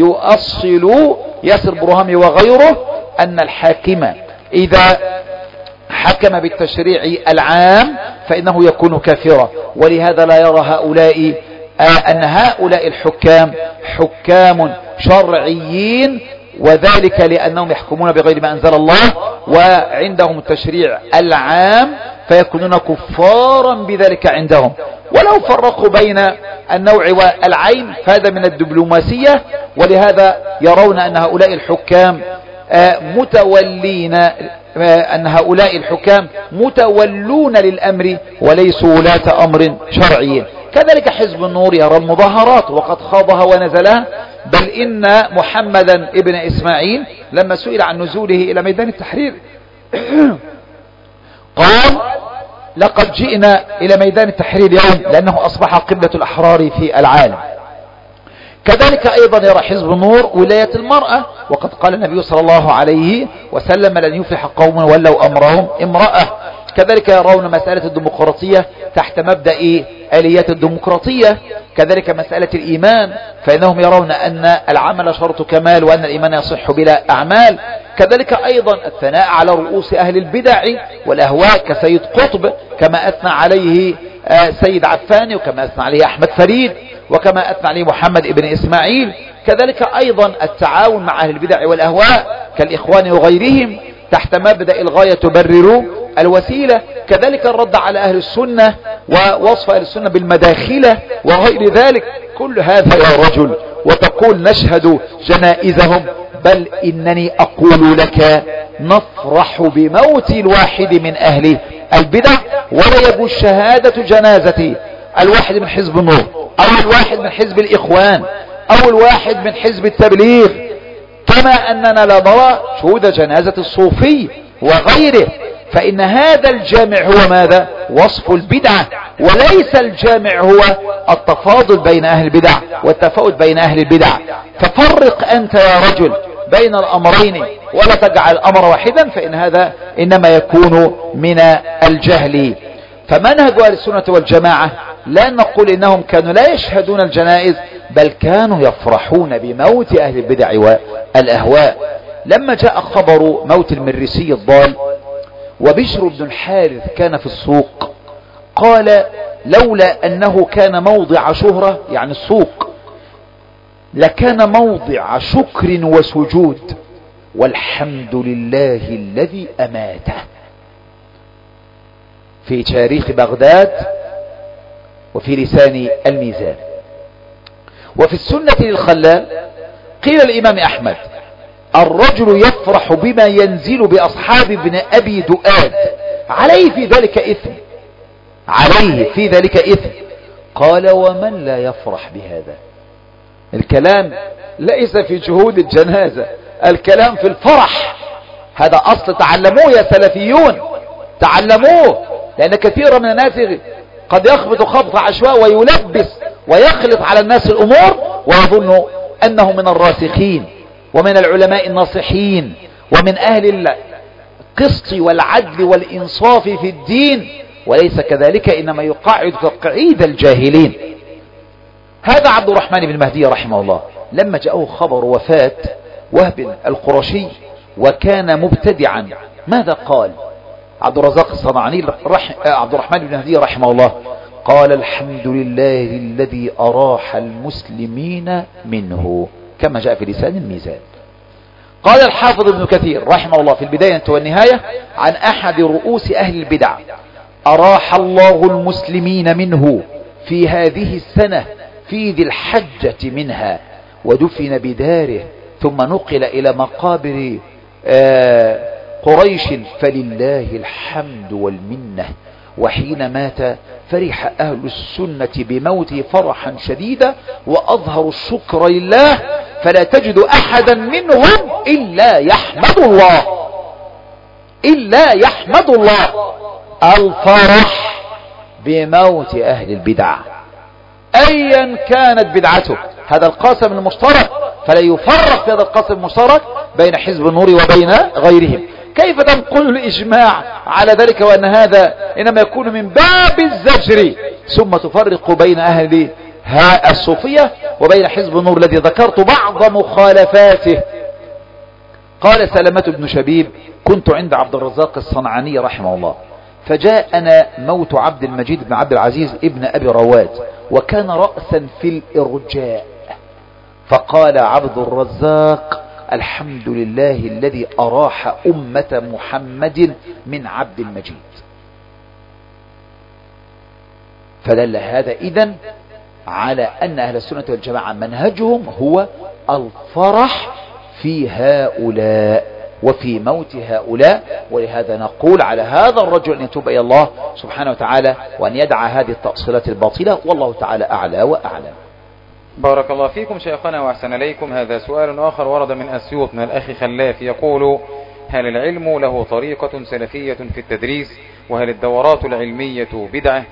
[SPEAKER 2] ياسر برهامي وغيره أن الحاكم إذا حكم بالتشريع العام فإنه يكون كافرا، ولهذا لا يرى هؤلاء أن هؤلاء الحكام حكام شرعيين، وذلك لأنهم يحكمون بغير ما أنزل الله وعندهم التشريع العام فيكونون كفارا بذلك عندهم. ولو فرقوا بين النوع والعين فهذا من الدبلوماسية، ولهذا يرون أن هؤلاء الحكام متولون للأمر وليسوا ولاة أمر شرعيين. كذلك حزب النور يرى المظاهرات وقد خاضها ونزلها، بل إن محمدا ابن إسماعيل لما سئل عن نزوله إلى ميدان التحرير قال لقد جئنا إلى ميدان التحرير اليوم لأنه أصبح قبلة الأحرار في العالم. كذلك أيضا يرى حزب النور ولاية المرأة، وقد قال النبي صلى الله عليه وسلم لن يفلح قوم ولوا أمرهم امرأة. كذلك يرون مسألة الديمقراطية تحت مبدأ آليات الديمقراطية. كذلك مسألة الإيمان فإنهم يرون أن العمل شرط كمال وأن الإيمان يصح بلا أعمال. كذلك أيضا الثناء على رؤوس أهل البدع والأهواء كسيد قطب كما أثنى عليه سيد عفاني، وكما أثنى عليه أحمد فريد، وكما أثنى عليه محمد ابن إسماعيل. كذلك أيضا التعاون مع أهل البدع والأهواء كالإخوان وغيرهم تحت مبدأ الغاية تبرر الوسيلة. كذلك الرد على أهل السنة ووصف أهل السنة بالمداخلة وغير ذلك. كل هذا يا رجل وتقول نشهد جنائزهم، بل إنني أقول لك نفرح بموت الواحد من أهل البدع، ولا يجوز شهادة جنازة الواحد من حزب النور أو الواحد من حزب الإخوان أو الواحد من حزب التبليغ، كما أننا لا نرى شهود جنازة الصوفي وغيره. فإن هذا الجامع هو ماذا؟ وصف البدعة، وليس الجامع هو التفاضل بين أهل البدع والتفاوت بين أهل البدع. ففرق أنت يا رجل بين الأمرين ولا تجعل الأمر واحدا، فإن هذا إنما يكون من الجهل. فمنهج أهل السنة والجماعة لا نقول إنهم كانوا لا يشهدون الجنائز، بل كانوا يفرحون بموت أهل البدع والأهواء. لما جاء خبر موت المريسي الضال وبشر بن الحارث كان في السوق، قال لولا أنه كان موضع شهرة يعني السوق لكان موضع شكر وسجود، والحمد لله الذي أماته. في تاريخ بغداد وفي لسان الميزان. وفي السنة للخلال قيل الإمام أحمد الرجل يفرح بما ينزل بأصحاب ابن أبي دؤاد عليه في ذلك إثم، عليه في ذلك إثم. قال ومن لا يفرح بهذا؟ الكلام ليس في جهود الجنازة، الكلام في الفرح. هذا أصل تعلموه يا سلفيون، تعلموه، لأن كثيرا من الناس قد يخبط خبط عشواء ويلبس ويخلط على الناس الأمور ويظن أنه من الراسخين ومن العلماء الناصحين ومن أهل القسط والعدل والإنصاف في الدين، وليس كذلك، إنما يقاعد تقعيد الجاهلين. هذا عبد الرحمن بن مهدي رحمه الله لما جاءه خبر وفاة وهب القرشي وكان مبتدعا ماذا قال؟ عبد الرزاق الصنعاني عبد الرحمن بن مهدي رحمه الله قال الحمد لله الذي أراح المسلمين منه، كما جاء في لسان الميزان. قال الحافظ ابن كثير رحمه الله في البداية والنهاية عن أحد رؤوس أهل البدع أراح الله المسلمين منه في هذه السنة في ذي الحجة منها، ودفن بداره ثم نقل إلى مقابر قريش فلله الحمد والمنة. وحين مات فرح أهل السنة بموته فرحا شديدا وأظهروا الشكر لله، فلا تجد أحدا منهم إلا يحمد الله، إلا يحمد الله. الفرح بموت أهل البدع أيا كانت بدعته، هذا القاسم المشترك، فلا يفرق في هذا القاسم المشترك بين حزب النور وبين غيرهم. كيف تنقل الإجماع على ذلك وأن هذا إنما يكون من باب الزجر، ثم تفرق بين أهل الصوفية وبين حزب النور الذي ذكرت بعض مخالفاته. قال سلمة بن شبيب: كنت عند عبد الرزاق الصنعاني رحمه الله، فجاءنا موت عبد المجيد بن عبد العزيز ابن أبي رواد، وكان رأسا في الإرجاء، فقال عبد الرزاق: الحمد لله الذي أراح أمة محمد من عبد المجيد. فدل هذا إذن على أن أهل السنة والجماعة منهجهم هو الفرح في هؤلاء وفي موت هؤلاء. ولهذا نقول على هذا الرجل أن يتوب إلى الله سبحانه وتعالى وأن يدع هذه التأصيلات الباطلة، والله تعالى أعلى وأعلم.
[SPEAKER 1] بارك الله فيكم شيخنا وأحسن إليكم. هذا سؤال آخر ورد من أسيوط من الأخ خلاف يقول: هل العلم له طريقة سلفية في التدريس؟ وهل الدورات العلمية بدعة؟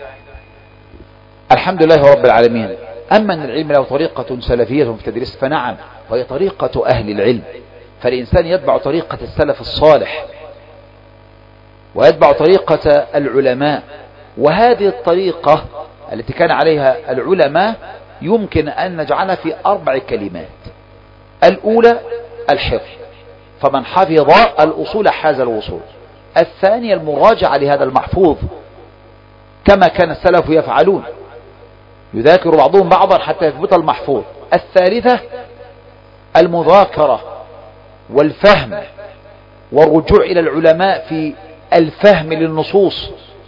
[SPEAKER 2] الحمد لله رب العالمين. أما أن العلم له طريقة سلفية في التدريس فنعم، وهي طريقة أهل العلم، فالإنسان يتبع طريقة السلف الصالح ويتبع طريقة العلماء. وهذه الطريقة التي كان عليها العلماء يمكن أن نجعلها في 4 كلمات. الأولى الحفظ، فمن حفظ الأصول حاز الوصول. الثانية المراجعة لهذا المحفوظ كما كان السلف يفعلون، يذاكر بعضهم بعضا حتى يثبت المحفوظ. الثالثة المذاكرة والفهم والرجوع إلى العلماء في الفهم للنصوص.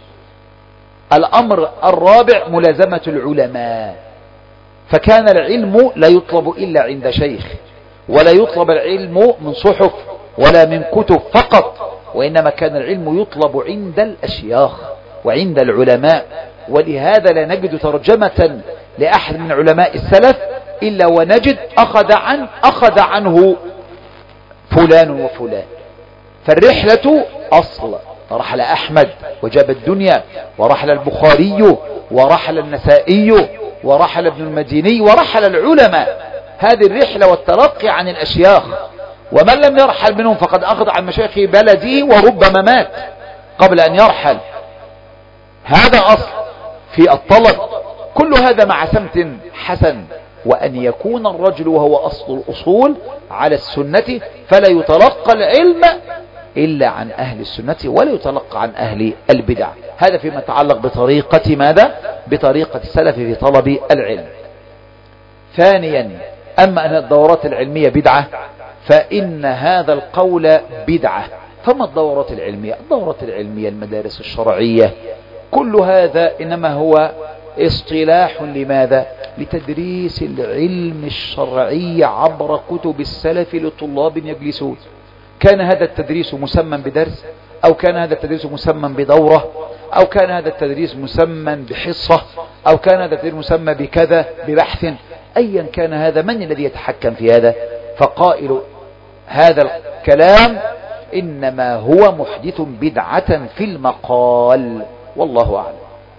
[SPEAKER 2] الأمر الرابع ملازمة العلماء، فكان العلم لا يطلب إلا عند شيخ، ولا يطلب العلم من صحف ولا من كتب فقط، وإنما كان العلم يطلب عند الأشياخ وعند العلماء. ولهذا لا نجد ترجمة لأحد من علماء السلف إلا ونجد أخذ عنه فلان وفلان. فالرحلة أصل، رحل أحمد وجاب الدنيا، ورحل البخاري، ورحل النسائي، ورحل ابن المديني، ورحل العلماء. هذه الرحلة والتلقي عن الأشياخ، ومن لم يرحل منهم فقد أخذ عن مشايخ بلده وربما مات قبل أن يرحل. هذا أصل في الطلب. كل هذا مع سمت حسن، وأن يكون الرجل وهو أصل الأصول على السنة، فلا يتلقى العلم إلا عن أهل السنة ولا يتلقى عن أهل البدع. هذا فيما يتعلق بطريقة ماذا؟ بطريقة السلف في طلب العلم. ثانيا، أما أن الدورات العلمية بدعة فإن هذا القول بدعة. فما الدورات العلمية؟ الدورات العلمية المدارس الشرعية، كل هذا إنما هو اصطلاح لماذا؟ لتدريس العلم الشرعي عبر كتب السلف لطلاب يجلسون. كان هذا التدريس مسمى بدرس، أو كان هذا التدريس مسمى بدورة، أو كان هذا التدريس مسمى بحصة، أو كان هذا التدريس مسمى بكذا ببحث. أيا كان هذا، من الذي يتحكم في هذا؟ فقائل هذا الكلام إنما هو محدث بدعة في المقال، والله أعلم.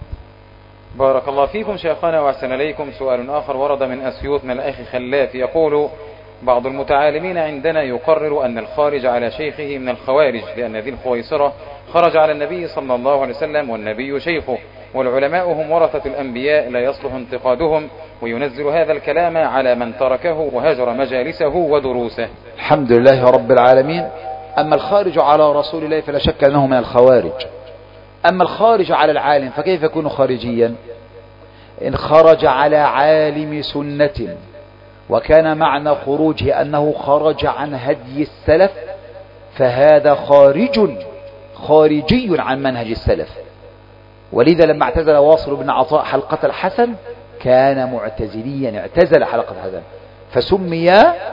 [SPEAKER 1] بارك الله فيكم شيخنا وأحسن إليكم. سؤال آخر ورد من أسيوط من الأخ خلاف يقول: بعض المتعالمين عندنا يقرر أن الخارج على شيخه من الخوارج، لأن ذي الخويصرة خرج على النبي صلى الله عليه وسلم والنبي شيخه، والعلماء هم ورثة الأنبياء لا يصلح انتقادهم، وينزل هذا الكلام على من تركه وهجر مجالسه ودروسه.
[SPEAKER 2] الحمد لله رب العالمين. أما الخارج على رسول الله فلا شك أنه من الخوارج. أما الخارج على العالم فكيف يكون خارجيا؟ إن خرج على عالم سنة وكان معنى خروجه أنه خرج عن هدي السلف فهذا خارجي عن منهج السلف. ولذا لما اعتزل واصل بن عطاء حلقة الحسن كان معتزليا، اعتزل حلقة الحسن فسمي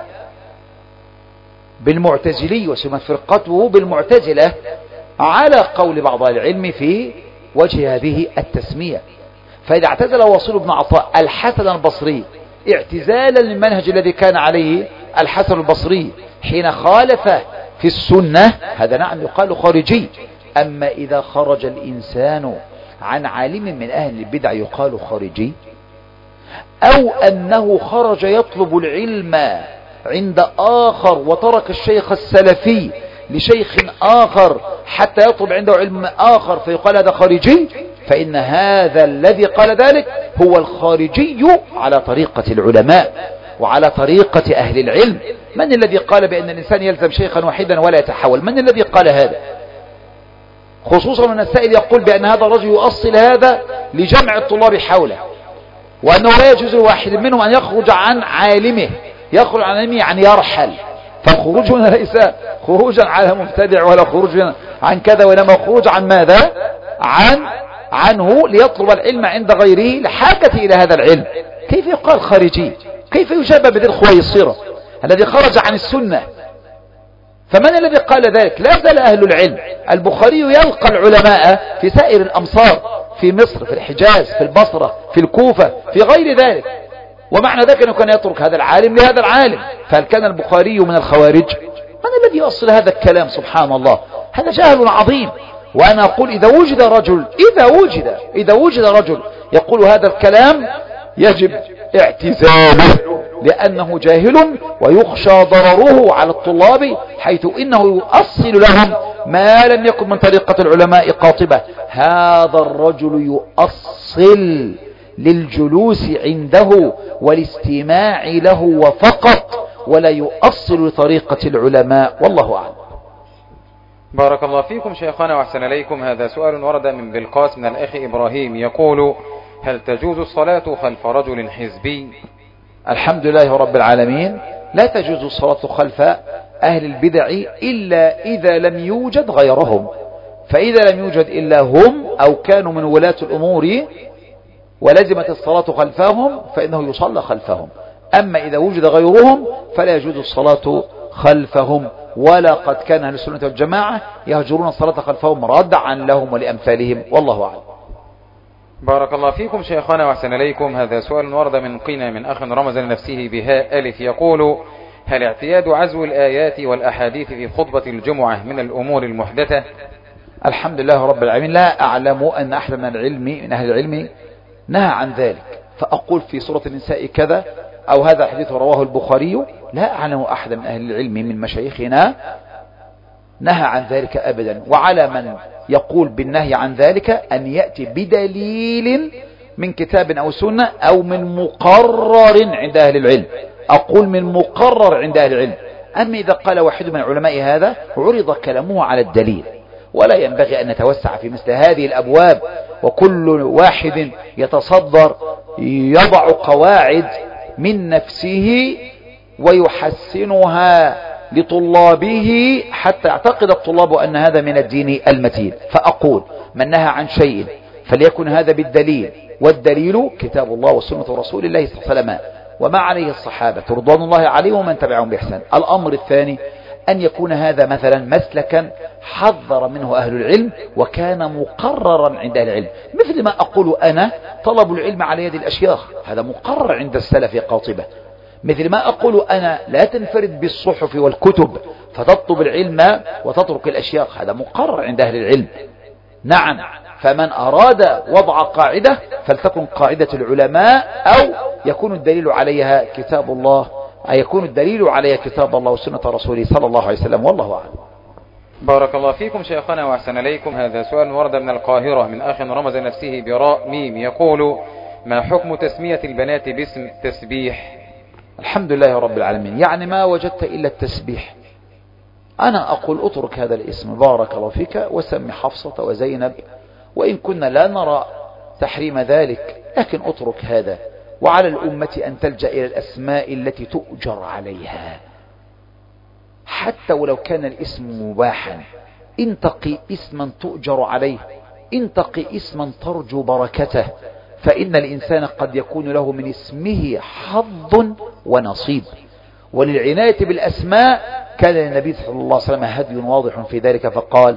[SPEAKER 2] بالمعتزلي، وسمت فرقته بالمعتزلة على قول بعض العلم في وجه هذه التسمية. فإذا اعتزل واصل بن عطاء الحسن البصري اعتزالا للمنهج الذي كان عليه الحسن البصري حين خالف في السنة، هذا نعم يقال خارجي. أما إذا خرج الإنسان عن عالم من أهل البدع يقال خارجي، أو أنه خرج يطلب العلم عند آخر وترك الشيخ السلفي لشيخ آخر حتى يطلب عنده علم آخر فيقال هذا خارجي. فإن هذا الذي قال ذلك هو الخارجي على طريقة العلماء وعلى طريقة أهل العلم. من الذي قال بأن الإنسان يلزم شيخا واحدا ولا يتحول؟ من الذي قال هذا؟ خصوصا أن السائل يقول بأن هذا الرجل يؤصل هذا لجمع الطلاب حوله، وأنه لا يجوز لواحد منهم أن يخرج عن عالمه. يخرج عن عالمه يعني يرحل، فالخروج هنا ليس خروجا على مبتدع ولا خروج عن كذا، وإنما خروج عن ماذا؟ عنه ليطلب العلم عند غيره لحاجته إلى هذا العلم. كيف يقال خارجي؟ كيف يشابه بذي الخويصرة الذي خرج عن السنة؟ فمن الذي قال ذلك؟ لا زال أهل العلم. البخاري يلقى العلماء في سائر الأمصار، في مصر، في الحجاز، في البصرة، في الكوفة، في غير ذلك، ومعنى ذلك أنه كان يترك هذا العالم لهذا العالم. فهل كان البخاري من الخوارج؟ من الذي يؤصل هذا الكلام؟ سبحان الله، هذا جهل عظيم. وأنا أقول إذا وجد رجل يقول هذا الكلام يجب اعتزاله، لأنه جاهل ويخشى ضرره على الطلاب، حيث إنه يؤصل لهم ما لم يكن من طريقة العلماء قاطبة. هذا الرجل يؤصل للجلوس عنده والاستماع له وفقط، ولا يؤصل لطريقة العلماء، والله أعلم.
[SPEAKER 1] بارك الله فيكم شيخنا وأحسن إليكم. هذا سؤال ورد من بلقاس من الأخ إبراهيم يقول: هل تجوز الصلاة خلف رجل حزبي؟
[SPEAKER 2] الحمد لله رب العالمين. لا تجوز الصلاة خلف أهل البدع إلا إذا لم يوجد غيرهم، فإذا لم يوجد إلا هم أو كانوا من ولاة الأمور ولزمت الصلاة خلفهم فإنه يصلى خلفهم. أما إذا وجد غيرهم فلا يجوز الصلاة خلفهم. ولا قد كان أهل السنة والجماعة يهجرون الصلاة خلفهم ردعا لهم ولأمثالهم، والله أعلم.
[SPEAKER 1] بارك الله فيكم شيخنا وأحسن إليكم. هذا سؤال ورد من قنا من أخ رمز لنفسه بهاء ألف يقول: هل اعتياد عزو الآيات والأحاديث في خطبة الجمعة من الأمور المحدثة؟
[SPEAKER 2] الحمد لله رب العالمين. لا أعلم أن أحد من أهل العلم نهى عن ذلك، فأقول في سورة النساء كذا أو هذا الحديث رواه البخاري. لا أعلم أحد من أهل العلم من مشايخنا نهى عن ذلك أبدا. وعلى من يقول بالنهي عن ذلك أن يأتي بدليل من كتاب أو سنة أو من مقرر عند أهل العلم. أقول من مقرر عند أهل العلم. أما إذا قال واحد من العلماء هذا عرض كلامه على الدليل، ولا ينبغي أن نتوسع في مثل هذه الأبواب، وكل واحد يتصدر يضع قواعد من نفسه ويحسنها لطلابه حتى يعتقد الطلاب أن هذا من الدين المتين. فأقول من نهى عن شيء فليكن هذا بالدليل، والدليل كتاب الله وسنة رسول الله صلى الله عليه وسلم وما عليه الصحابة رضوان الله عليهم ومن تبعهم بإحسان. الأمر الثاني أن يكون هذا مثلا مسلكا حذر منه أهل العلم وكان مقررا عند أهل العلم، مثل ما أقول أنا طلب العلم على يد الأشياخ، هذا مقرر عند السلف قاطبة. مثل ما أقول أنا لا تنفرد بالصحف والكتب فتطلب العلم وتترك الأشياخ، هذا مقرر عند أهل العلم. نعم، فمن أراد وضع قاعدة فلتكن قاعدة العلماء أو يكون الدليل عليها كتاب الله، أي يكون الدليل عليها كتاب الله وسنة رسوله صلى الله عليه وسلم، والله أعلم.
[SPEAKER 1] بارك الله فيكم شيخنا وأحسن إليكم. هذا سؤال ورد من القاهرة من أخ رمز نفسه براء ميم يقول: ما حكم تسمية البنات باسم تسبيح؟
[SPEAKER 2] الحمد لله رب العالمين. يعني ما وجدت إلا التسبيح. أنا أقول أترك هذا الاسم بارك الله فيك وسمي حفصة وزينب، وإن كنا لا نرى تحريم ذلك لكن أترك هذا. وعلى الأمة أن تلجأ إلى الأسماء التي تؤجر عليها، حتى ولو كان الاسم مباحا. انتقي اسما تؤجر عليه، انتقي اسما ترجو بركته، فإن الإنسان قد يكون له من اسمه حظ ونصيب. وللعناية بالأسماء كان النبي صلى الله عليه وسلم هدي واضح في ذلك، فقال: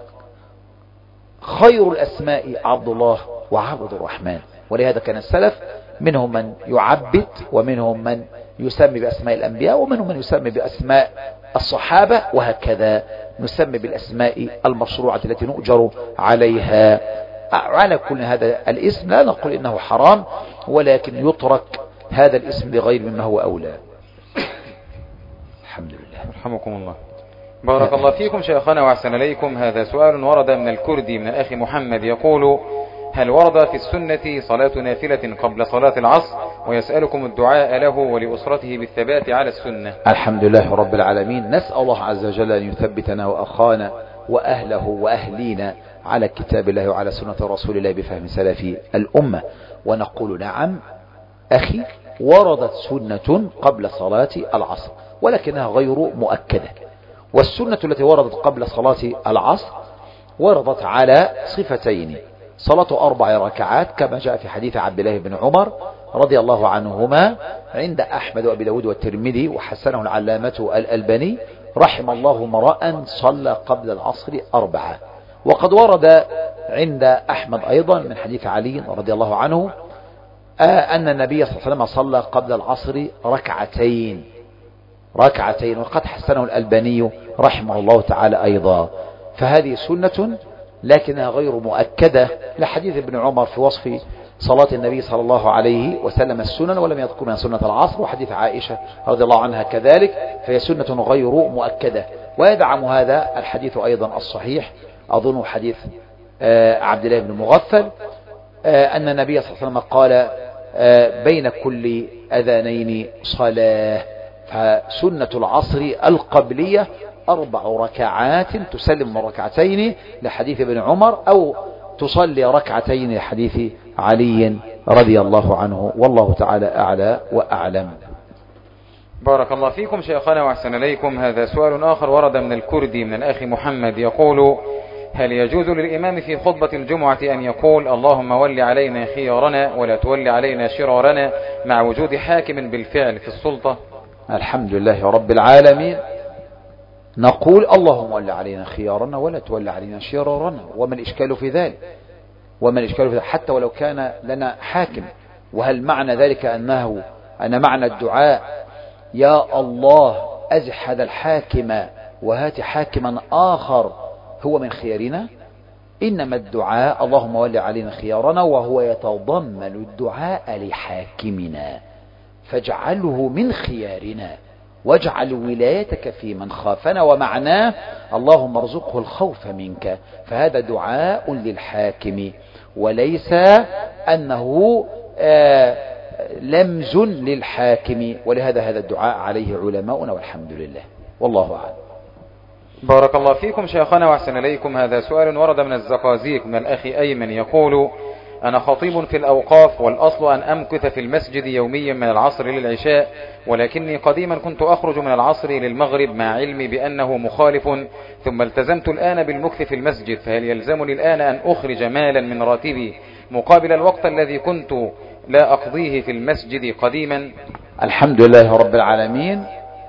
[SPEAKER 2] خير الأسماء عبد الله وعبد الرحمن. ولهذا كان السلف منهم من يعبد ومنهم من يسمي بأسماء الأنبياء ومنهم من يسمي بأسماء الصحابة، وهكذا نسمي بالأسماء المشروعة التي نؤجر عليها. على كل هذا الاسم لا نقول إنه حرام، ولكن يترك هذا الاسم لغير مما هو أولى. الحمد لله.
[SPEAKER 1] رحمكم الله. بارك الله فيكم شيخنا وأحسن إليكم. هذا سؤال ورد من الكردي من الأخ محمد يقول: هل ورد في السنة صلاة نافلة قبل صلاة العصر؟ ويسألكم الدعاء له ولأسرته بالثبات على السنة.
[SPEAKER 2] الحمد لله رب العالمين، نسأل الله عز وجل أن يثبتنا وأخانا وأهله وأهلينا على كتاب الله وعلى سنة رسول الله بفهم سلف الأمة. ونقول نعم أخي، وردت سنة قبل صلاة العصر ولكنها غير مؤكدة. والسنة التي وردت قبل صلاة العصر وردت على صفتين: صلاة 4 ركعات كما جاء في حديث عبد الله بن عمر رضي الله عنهما عند أحمد وأبي داود والترمذي وحسنه العلامة الألباني: رحم الله امرأ صلى قبل العصر 4. وقد ورد عند أحمد أيضا من حديث علي رضي الله عنه أن النبي صلى الله عليه وسلم صلى قبل العصر ركعتين، وقد حسنه الألباني رحمه الله تعالى أيضا. فهذه سنة لكنها غير مؤكدة لحديث ابن عمر في وصف صلاة النبي صلى الله عليه وسلم السنن، ولم يذكر من سنة العصر، وحديث عائشة رضي الله عنها كذلك، فهي سنة غير مؤكدة. ويدعم هذا الحديث أيضا الصحيح، أظن حديث عبد الله بن مغفل، أن النبي صلى الله عليه وسلم قال: بين كل أذانين صلاة. فسنة العصر القبلية 4 ركعات تسلم من ركعتين لحديث ابن عمر، أو تصلي ركعتين لحديث علي رضي الله عنه، والله تعالى أعلى وأعلم.
[SPEAKER 1] بارك الله فيكم شيخنا وأحسن إليكم. هذا سؤال آخر ورد من الكردي من الأخ محمد يقول: هل يجوز للإمام في خطبة الجمعة أن يقول: اللهم ول علينا خيارنا ولا تول علينا شرارنا، مع وجود حاكم بالفعل في السلطة؟
[SPEAKER 2] الحمد لله رب العالمين، نقول: اللهم ول علينا خيارنا ولا تول علينا شرارنا. وما الإشكال في ذلك؟ حتى ولو كان لنا حاكم. وهل معنى ذلك أن معنى الدعاء يا الله أزح هذا الحاكم وهات حاكما آخر هو من خيارنا؟ إنما الدعاء اللهم ول علينا خيارنا وهو يتضمن الدعاء لحاكمنا، فاجعله من خيارنا واجعل ولايتك في من خافنا، ومعناه اللهم ارزقه الخوف منك. فهذا دعاء للحاكم وليس أنه لمز للحاكم، ولهذا هذا الدعاء عليه علماؤنا والحمد لله، والله أعلم.
[SPEAKER 1] بارك الله فيكم شيخنا وأحسن إليكم. هذا سؤال ورد من الزقازيق من الأخ أيمن يقول: أنا خطيب في الأوقاف، والأصل أن أمكث في المسجد يوميا من العصر للعشاء، ولكني قديما كنت أخرج من العصر للمغرب مع علمي بأنه مخالف، ثم التزمت الآن بالمكث في المسجد، فهل يلزمني الآن أن أخرج مالا من راتبي مقابل الوقت الذي كنت لا أقضيه في المسجد قديما؟
[SPEAKER 2] الحمد لله رب العالمين.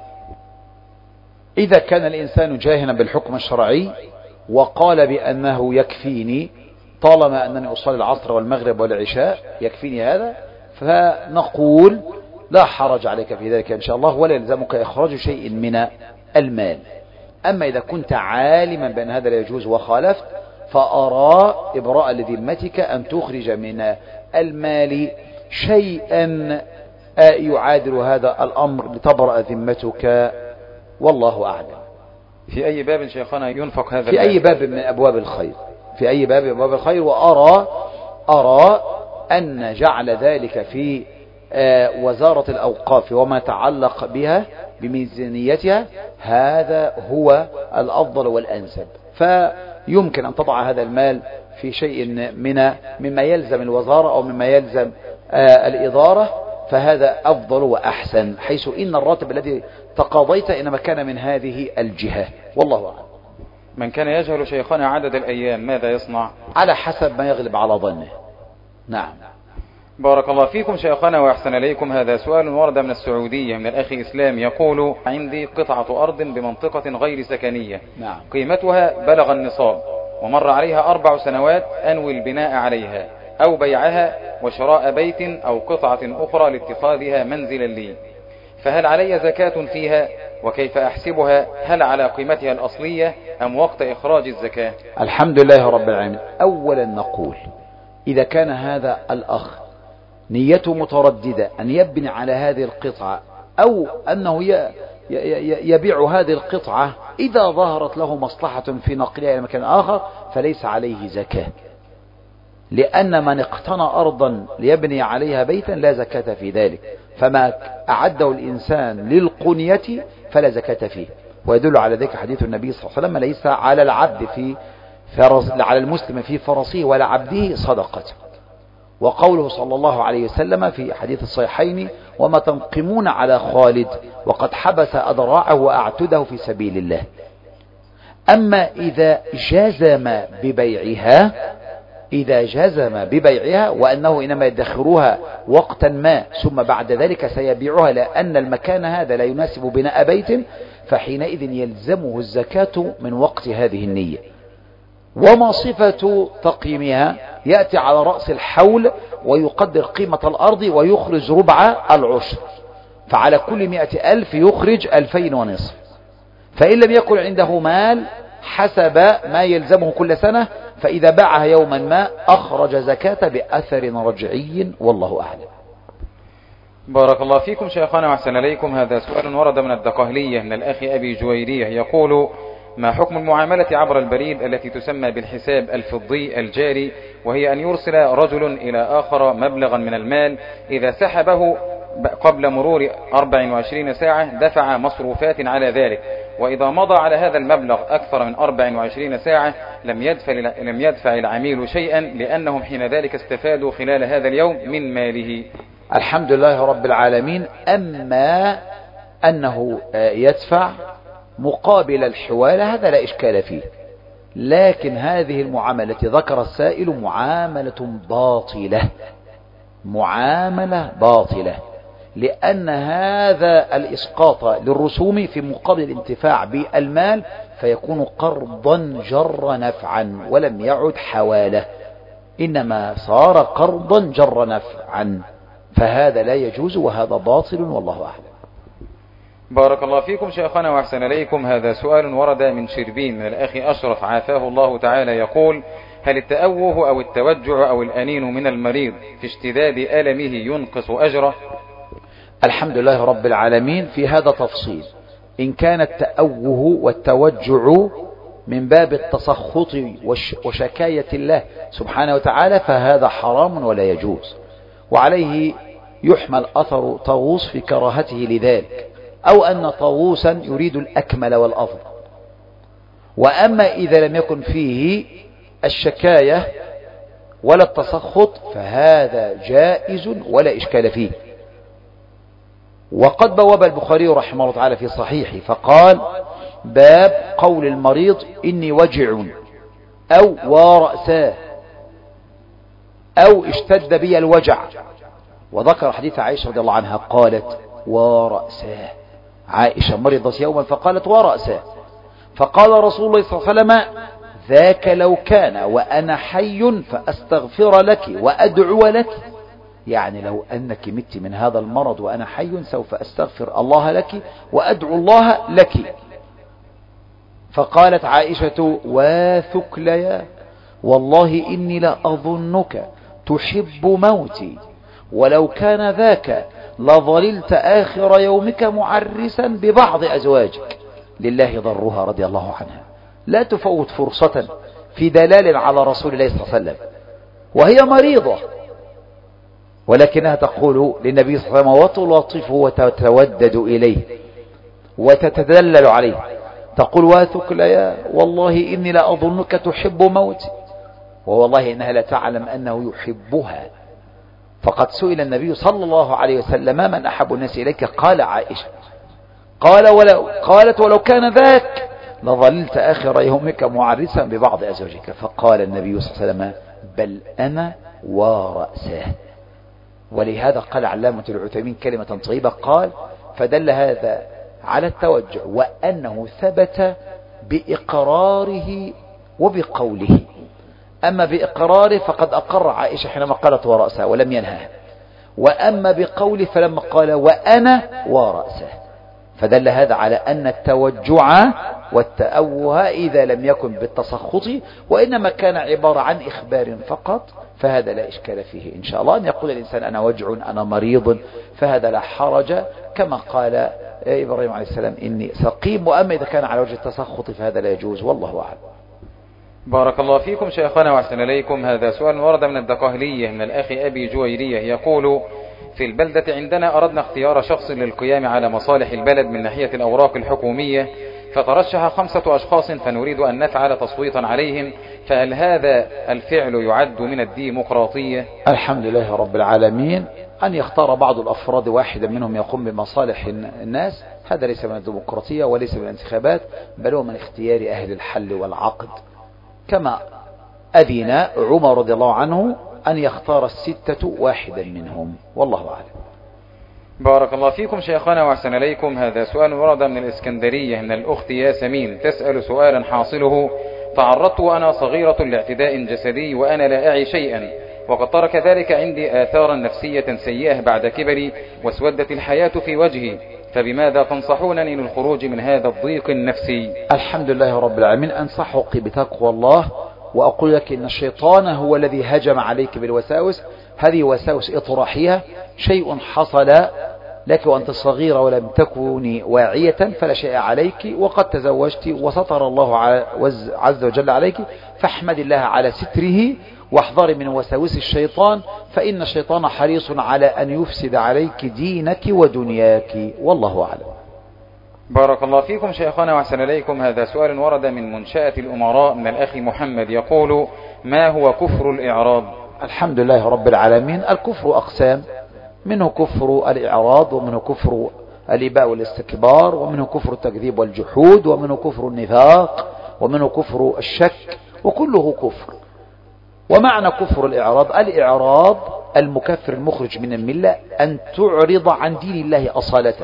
[SPEAKER 2] إذا كان الإنسان جاهلا بالحكم الشرعي وقال بأنه يكفيني طالما أنني أصلي العصر والمغرب والعشاء يكفيني هذا، فنقول لا حرج عليك في ذلك إن شاء الله، ولا يلزمك إخراج شيء من المال. أما إذا كنت عالما بأن هذا لا يجوز وخالفت، فأرى إبراء لذمتك أن تخرج من المال شيئا يعادل هذا الأمر لتبرأ ذمتك، والله أعلم.
[SPEAKER 1] في أي باب شيخنا ينفق هذا؟
[SPEAKER 2] في أي باب من أبواب الخير، في أي باب من أبواب الخير. وأرى أن جعل ذلك في وزارة الأوقاف وما تعلق بها بميزانيتها هذا هو الأفضل والأنسب. فيمكن أن تضع هذا المال في شيء مما يلزم الوزارة أو مما يلزم الإدارة، فهذا أفضل وأحسن، حيث إن الراتب الذي تقاضيت إنما كان من هذه الجهة، والله أعلم.
[SPEAKER 1] من كان يجهل شيخنا عدد الأيام ماذا يصنع؟
[SPEAKER 2] على حسب ما يغلب على ظنه. نعم.
[SPEAKER 1] بارك الله فيكم شيخنا وأحسن إليكم. هذا سؤال ورد من السعودية من الأخ إسلام يقول: عندي قطعة أرض بمنطقة غير سكنية،
[SPEAKER 2] نعم،
[SPEAKER 1] قيمتها بلغ النصاب، ومر عليها 4 سنوات أنوي البناء عليها أو بيعها وشراء بيت أو قطعة أخرى لاتخاذها منزلا لي، فهل علي زكاة فيها؟ وكيف أحسبها؟ هل على قيمتها الأصلية أم وقت إخراج الزكاة؟
[SPEAKER 2] الحمد لله رب العالمين. أولا نقول: إذا كان هذا الأخ نيته مترددة أن يبني على هذه القطعة أو أنه يبيع هذه القطعة، إذا ظهرت له مصلحة في نقلها إلى مكان آخر فليس عليه زكاة، لأن من اقتنى أرضا ليبني عليها بيتا لا زكاة في ذلك، فما أعده الإنسان للقنية فلا زكاة فيه. ويدل على ذلك حديث النبي صلى الله عليه وسلم: ليس على العبد في على المسلم في فرسه ولا عبده صدقة. وقوله صلى الله عليه وسلم في حديث الصحيحين: وما تنقمون على خالد وقد حبس أذراعه وأعتده في سبيل الله. أما إذا جزم ببيعها وأنه إنما يدخروها وقتا ما ثم بعد ذلك سيبيعها لأن المكان هذا لا يناسب بناء بيت، فحينئذ يلزمه الزكاة من وقت هذه النية. وما صفة تقييمها؟ يأتي على رأس الحول ويقدر قيمة الأرض ويخرج ربع العشر، فعلى كل 100,000 يخرج 2,500. فإن لم يكن عنده مال حسب ما يلزمه كل سنة، فإذا باعها يوما ما أخرج زكاة بأثر رجعي، والله أعلم.
[SPEAKER 1] بارك الله فيكم شيخنا وأحسن إليكم. هذا سؤال ورد من الدقهلية من الأخ أبي جويرية، يقول: ما حكم المعاملة عبر البريد التي تسمى بالحساب الفضي الجاري، وهي أن يرسل رجل إلى آخر مبلغا من المال إذا سحبه قبل مرور 24 ساعة دفع مصروفات على ذلك، وإذا مضى على هذا المبلغ أكثر من 24 ساعة لم يدفع العميل شيئا، لأنهم حين ذلك استفادوا خلال هذا اليوم من ماله؟
[SPEAKER 2] الحمد لله رب العالمين. أما أنه يدفع مقابل الحوالة هذا لا إشكال فيه، لكن هذه المعاملة ذكر السائل معاملة باطلة، لأن هذا الإسقاط للرسوم في مقابل الانتفاع بالمال فيكون قرضا جر نفعا ولم يعد حوالة، إنما صار قرضا جر نفعا، فهذا لا يجوز وهذا باطل، والله أعلم.
[SPEAKER 1] بارك الله فيكم شيخنا وأحسن إليكم. هذا سؤال ورد من شربين من الأخ أشرف عافاه الله تعالى، يقول: هل التأوه أو التوجع أو الأنين من المريض في اشتداد ألمه ينقص أجره؟
[SPEAKER 2] الحمد لله رب العالمين. في هذا تفصيل: إن كان التأوه والتوجع من باب التسخط وشكاية الله سبحانه وتعالى فهذا حرام ولا يجوز، وعليه يحمل أثر طاووس في كراهته لذلك، أو أن طاووسا يريد الأكمل والأفضل. وأما إذا لم يكن فيه الشكاية ولا التسخط فهذا جائز ولا إشكال فيه. وقد بواب البخاري رحمه الله تعالى في صحيحه فقال: باب قول المريض إني وجع أو ورأساه أو اشتد بي الوجع، وذكر حديث عائشة رضي الله عنها قالت: ورأساه. عائشة مرضت يوما فقالت: ورأساه، فقال رسول الله صلى الله عليه وسلم: ذاك لو كان وأنا حي فأستغفر لك وأدعو لك، يعني لو أنك مت من هذا المرض وأنا حي سوف أستغفر الله لك وأدعو الله لك. فقالت عائشة: واثكليا، والله إني لأظنك تحب موتي، ولو كان ذاك لظللت آخر يومك معرسا ببعض أزواجك. لله ضرها رضي الله عنها، لا تفوت فرصة في دلال على رسول الله صلى الله عليه وسلم وهي مريضة، ولكنها تقول للنبي صلى الله عليه وسلم وتلطفه وتتودد إليه وتتدلل عليه، تقول: واثكليا، والله إني لأظنك تحب موتي، ووالله إنها لا تعلم أنه يحبها. فقد سئل النبي صلى الله عليه وسلم: من أحب الناس إليك؟ قال: عائشة. قالت: ولو كان ذاك لظللت آخر يومك معرسا ببعض أزواجك. فقال النبي صلى الله عليه وسلم: بل أنا ورأساه. ولهذا قال علامة العثيمين كلمة طيبة، قال: فدل هذا على التوجع وأنه ثبت بإقراره وبقوله. أما بإقراره فقد أقر عائشة حينما قالت: ورأسها، ولم ينهها. وأما بقوله فلما قال: وأنا ورأسه، فدل هذا على أن التوجع والتأوه إذا لم يكن بالتسخط وإنما كان عبارة عن إخبار فقط، فهذا لا إشكال فيه إن شاء الله. أن يقول الإنسان: أنا وجع، أنا مريض، فهذا لا حرج، كما قال إبراهيم عليه السلام: إني سقيم. وأما إذا كان على وجه التسخط فهذا لا يجوز، والله أعلم.
[SPEAKER 1] بارك الله فيكم شيخنا وأحسن إليكم. هذا سؤال ورد من الدقهلية من الأخ أبي جويرية يقول: في البلدة عندنا أردنا اختيار شخص للقيام على مصالح البلد من ناحية الأوراق الحكومية، فترشح 5 أشخاص فنريد أن نفعل تصويتا عليهم، فهل هذا الفعل يعد من الديمقراطية؟
[SPEAKER 2] الحمد لله رب العالمين. أن يختار بعض الأفراد واحدا منهم يقوم بمصالح الناس، هذا ليس من الديمقراطية وليس من الانتخابات، بل هو من اختيار أهل الحل والعقد، كما أذن عمر رضي الله عنه أن يختار 6 واحدا منهم، والله أعلم.
[SPEAKER 1] بارك الله فيكم شيخنا وأحسن إليكم. هذا سؤال ورد من الإسكندرية من الأخت ياسمين تسأل سؤالا حاصله: تعرضت وأنا صغيرة لاعتداء جسدي وأنا لا أعي شيئا، وقد ترك ذلك عندي آثارا نفسية سيئة بعد كبري، واسودت الحياة في وجهي، فبماذا تنصحونني للخروج من هذا الضيق النفسي؟
[SPEAKER 2] الحمد لله رب العالمين. أنصحك بتقوى الله، وأقول لك إن الشيطان هو الذي هجم عليك بالوساوس. هذه وساوس إطراحية، شيء حصل لك وأنت صغيرة ولم تكوني واعية فلا شيء عليك، وقد تزوجت وستر الله عز وجل عليك، فاحمد الله على ستره، واحذري من وساوس الشيطان، فإن الشيطان حريص على أن يفسد عليك دينك ودنياك، والله أعلم.
[SPEAKER 1] بارك الله فيكم شيخنا وأحسن إليكم. هذا سؤال ورد من منشأة الأمراء من الأخ محمد يقول: ما هو كفر الإعراض؟
[SPEAKER 2] الحمد لله رب العالمين. الكفر أقسام، منه كفر الإعراض، ومنه كفر الإباء والاستكبار، ومنه كفر التكذيب والجحود، ومنه كفر النفاق، ومنه كفر الشك، وكله كفر. ومعنى كفر الإعراض المكفر المخرج من الملة، أن تعرض عن دين الله أصالة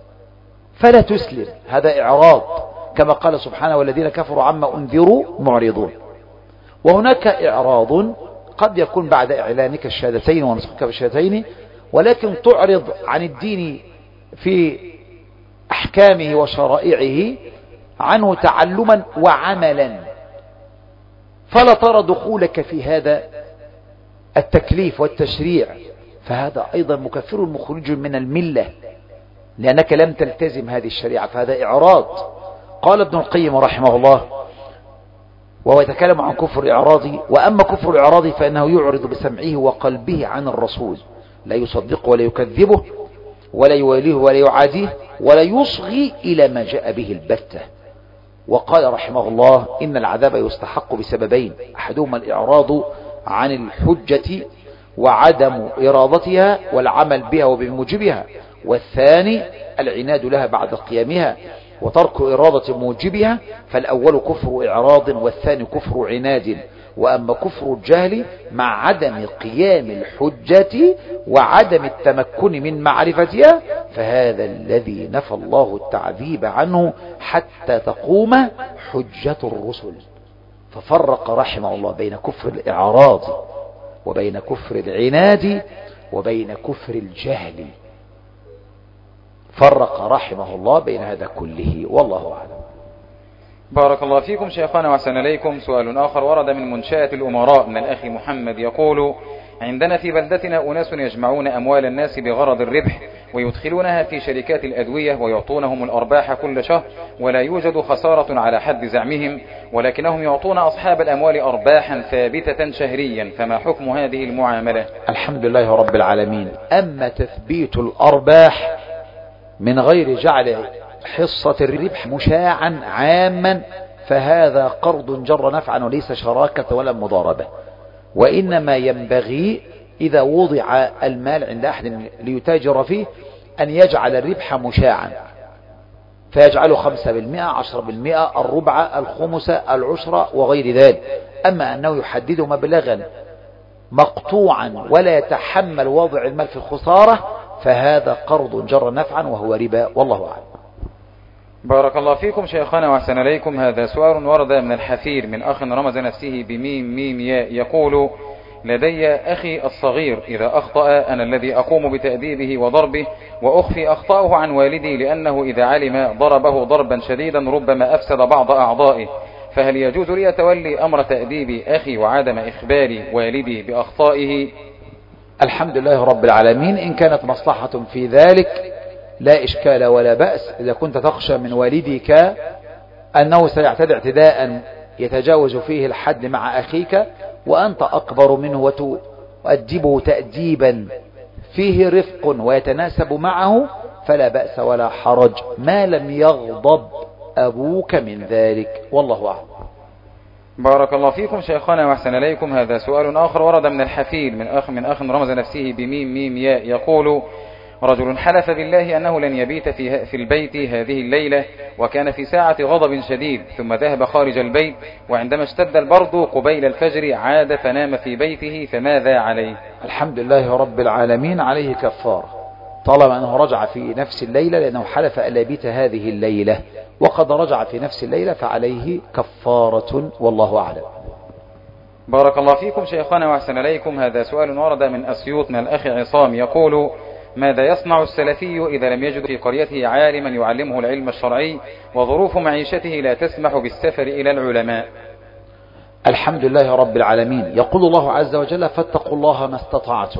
[SPEAKER 2] فلا تسلم، هذا إعراض، كما قال سبحانه: والذين كفروا عما أنذروا معرضون. وهناك إعراض قد يكون بعد إعلانك الشهادتين ونصحك بالشهادتين، ولكن تعرض عن الدين في أحكامه وشرائعه عنه تعلما وعملا، فلا ترى دخولك في هذا التكليف والتشريع، فهذا أيضا مكفر مخرج من الملة، لأنك لم تلتزم هذه الشريعة، فهذا إعراض. قال ابن القيم رحمه الله وهو يتكلم عن كفر الإعراض: وأما كفر الإعراض فإنه يعرض بسمعه وقلبه عن الرسول، لا يصدقه ولا يكذبه ولا يواليه ولا يعاديه ولا يصغي إلى ما جاء به البتة. وقال رحمه الله: إن العذاب يستحق بسببين: أحدهما الإعراض عن الحجة وعدم إرادتها والعمل بها وبموجبها، والثاني العناد لها بعد قيامها وترك إرادة موجبها، فالأول كفر إعراض والثاني كفر عناد. وأما كفر الجهل مع عدم قيام الحجة وعدم التمكن من معرفتها، فهذا الذي نفى الله التعذيب عنه حتى تقوم حجة الرسل. ففرق رحمه الله بين كفر الإعراض وبين كفر العناد وبين كفر الجهل، فرق رحمه الله بين هذا كله، والله أعلم.
[SPEAKER 1] بارك الله فيكم شيخنا وأحسن إليكم. سؤال آخر ورد من منشأة الأمراء من الأخ محمد يقول: عندنا في بلدتنا أناس يجمعون أموال الناس بغرض الربح، ويدخلونها في شركات الأدوية ويعطونهم الأرباح كل شهر، ولا يوجد خسارة على حد زعمهم، ولكنهم يعطون أصحاب الأموال أرباحا ثابتة شهريا، فما حكم هذه المعاملة؟
[SPEAKER 2] الحمد لله رب العالمين. أما تثبيت الأرباح من غير جعل حصة الربح مشاعا عاما، فهذا قرض جر نفعا وليس شراكة ولا مضاربة، وإنما ينبغي إذا وضع المال عند أحد ليتاجر فيه أن يجعل الربح مشاعا، فيجعله 5%، 10%، الربع، الخمس، العشرة وغير ذلك. أما أنه يحدد مبلغا مقطوعا ولا يتحمل وضع المال في الخسارة، فهذا قرض جر نفعا وهو ربا، والله أعلم.
[SPEAKER 1] بارك الله فيكم شيخنا وأحسن إليكم. هذا سؤال ورد من الحفير من أخ رمز نفسه بميم ميم ياء يقول: لدي أخي الصغير إذا أخطأ أنا الذي أقوم بتأديبه وضربه، وأخفي أخطأه عن والدي لأنه إذا علم ضربه ضربا شديدا ربما أفسد بعض أعضائه، فهل يجوز لي تولي أمر تأديب أخي وعدم إخبار والدي بأخطائه؟
[SPEAKER 2] الحمد لله رب العالمين. إن كانت مصلحة في ذلك لا إشكال ولا بأس. إذا كنت تخشى من والدك أنه سيعتدي اعتداء يتجاوز فيه الحد مع أخيك وأنت أكبر منه وتؤدبه تأديبا فيه رفق ويتناسب معه فلا بأس ولا حرج ما لم يغضب أبوك من ذلك، والله أعلم.
[SPEAKER 1] بارك الله فيكم شيخنا وأحسن إليكم. هذا سؤال آخر ورد من الحفيد من أخ رمز نفسه بميم ميم ياء، يقول: رجل حلف بالله أنه لن يبيت في البيت هذه الليلة، وكان في ساعة غضب شديد، ثم ذهب خارج البيت، وعندما اشتد البرد قبيل الفجر عاد فنام في بيته، فماذا عليه؟
[SPEAKER 2] الحمد لله رب العالمين، عليه كفارة طالما أنه رجع في نفس الليلة، لأنه حلف ألا يبيت هذه الليلة وقد رجع في نفس الليلة فعليه كفارة، والله أعلم.
[SPEAKER 1] بارك الله فيكم شيخنا وأحسن إليكم. هذا سؤال ورد من أسيوط من الأخ عصام، يقول: ماذا يصنع السلفي إذا لم يجد في قريته عالما يعلمه العلم الشرعي وظروف معيشته لا تسمح بالسفر إلى العلماء؟
[SPEAKER 2] الحمد لله رب العالمين، يقول الله عز وجل: فاتقوا الله ما استطعتم.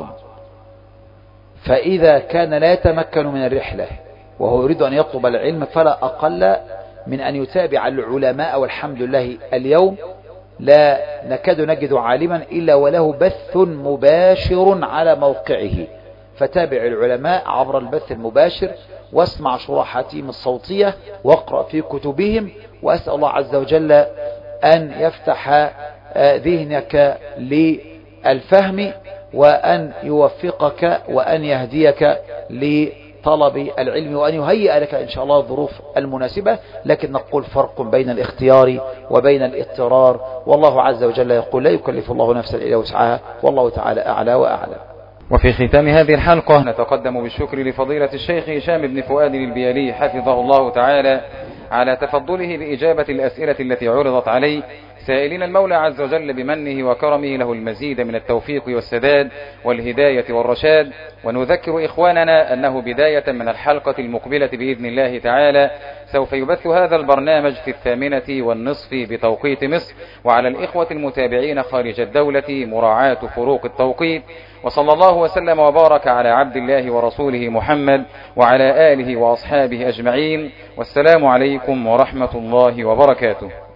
[SPEAKER 2] فإذا كان لا يتمكن من الرحلة وهو يريد أن يطلب العلم فلا أقل من أن يتابع العلماء، والحمد لله اليوم لا نكاد نجد عالما إلا وله بث مباشر على موقعه، فتابع العلماء عبر البث المباشر واسمع شروحاتهم الصوتية واقرأ في كتبهم، وأسأل الله عز وجل أن يفتح ذهنك للفهم وأن يوفقك وأن يهديك لطلب العلم وأن يهيئ لك إن شاء الله الظروف المناسبة. لكن نقول فرق بين الاختيار وبين الاضطرار، والله عز وجل يقول: لا يكلف الله نفسا إلا وسعها، والله تعالى أعلى وأعلم.
[SPEAKER 1] وفي ختام هذه الحلقة نتقدم بالشكر لفضيلة الشيخ هشام بن فؤاد البيالي حفظه الله تعالى على تفضله بإجابة الأسئلة التي عرضت عليه، سائلين المولى عز وجل بمنه وكرمه له المزيد من التوفيق والسداد والهداية والرشاد. ونذكر إخواننا أنه بداية من الحلقة المقبلة بإذن الله تعالى سوف يبث هذا البرنامج في 8:30 بتوقيت مصر، وعلى الإخوة المتابعين خارج الدولة مراعاة فروق التوقيت. وصلى الله وسلم وبارك على عبد الله ورسوله محمد وعلى آله وأصحابه أجمعين، والسلام عليكم ورحمة الله وبركاته.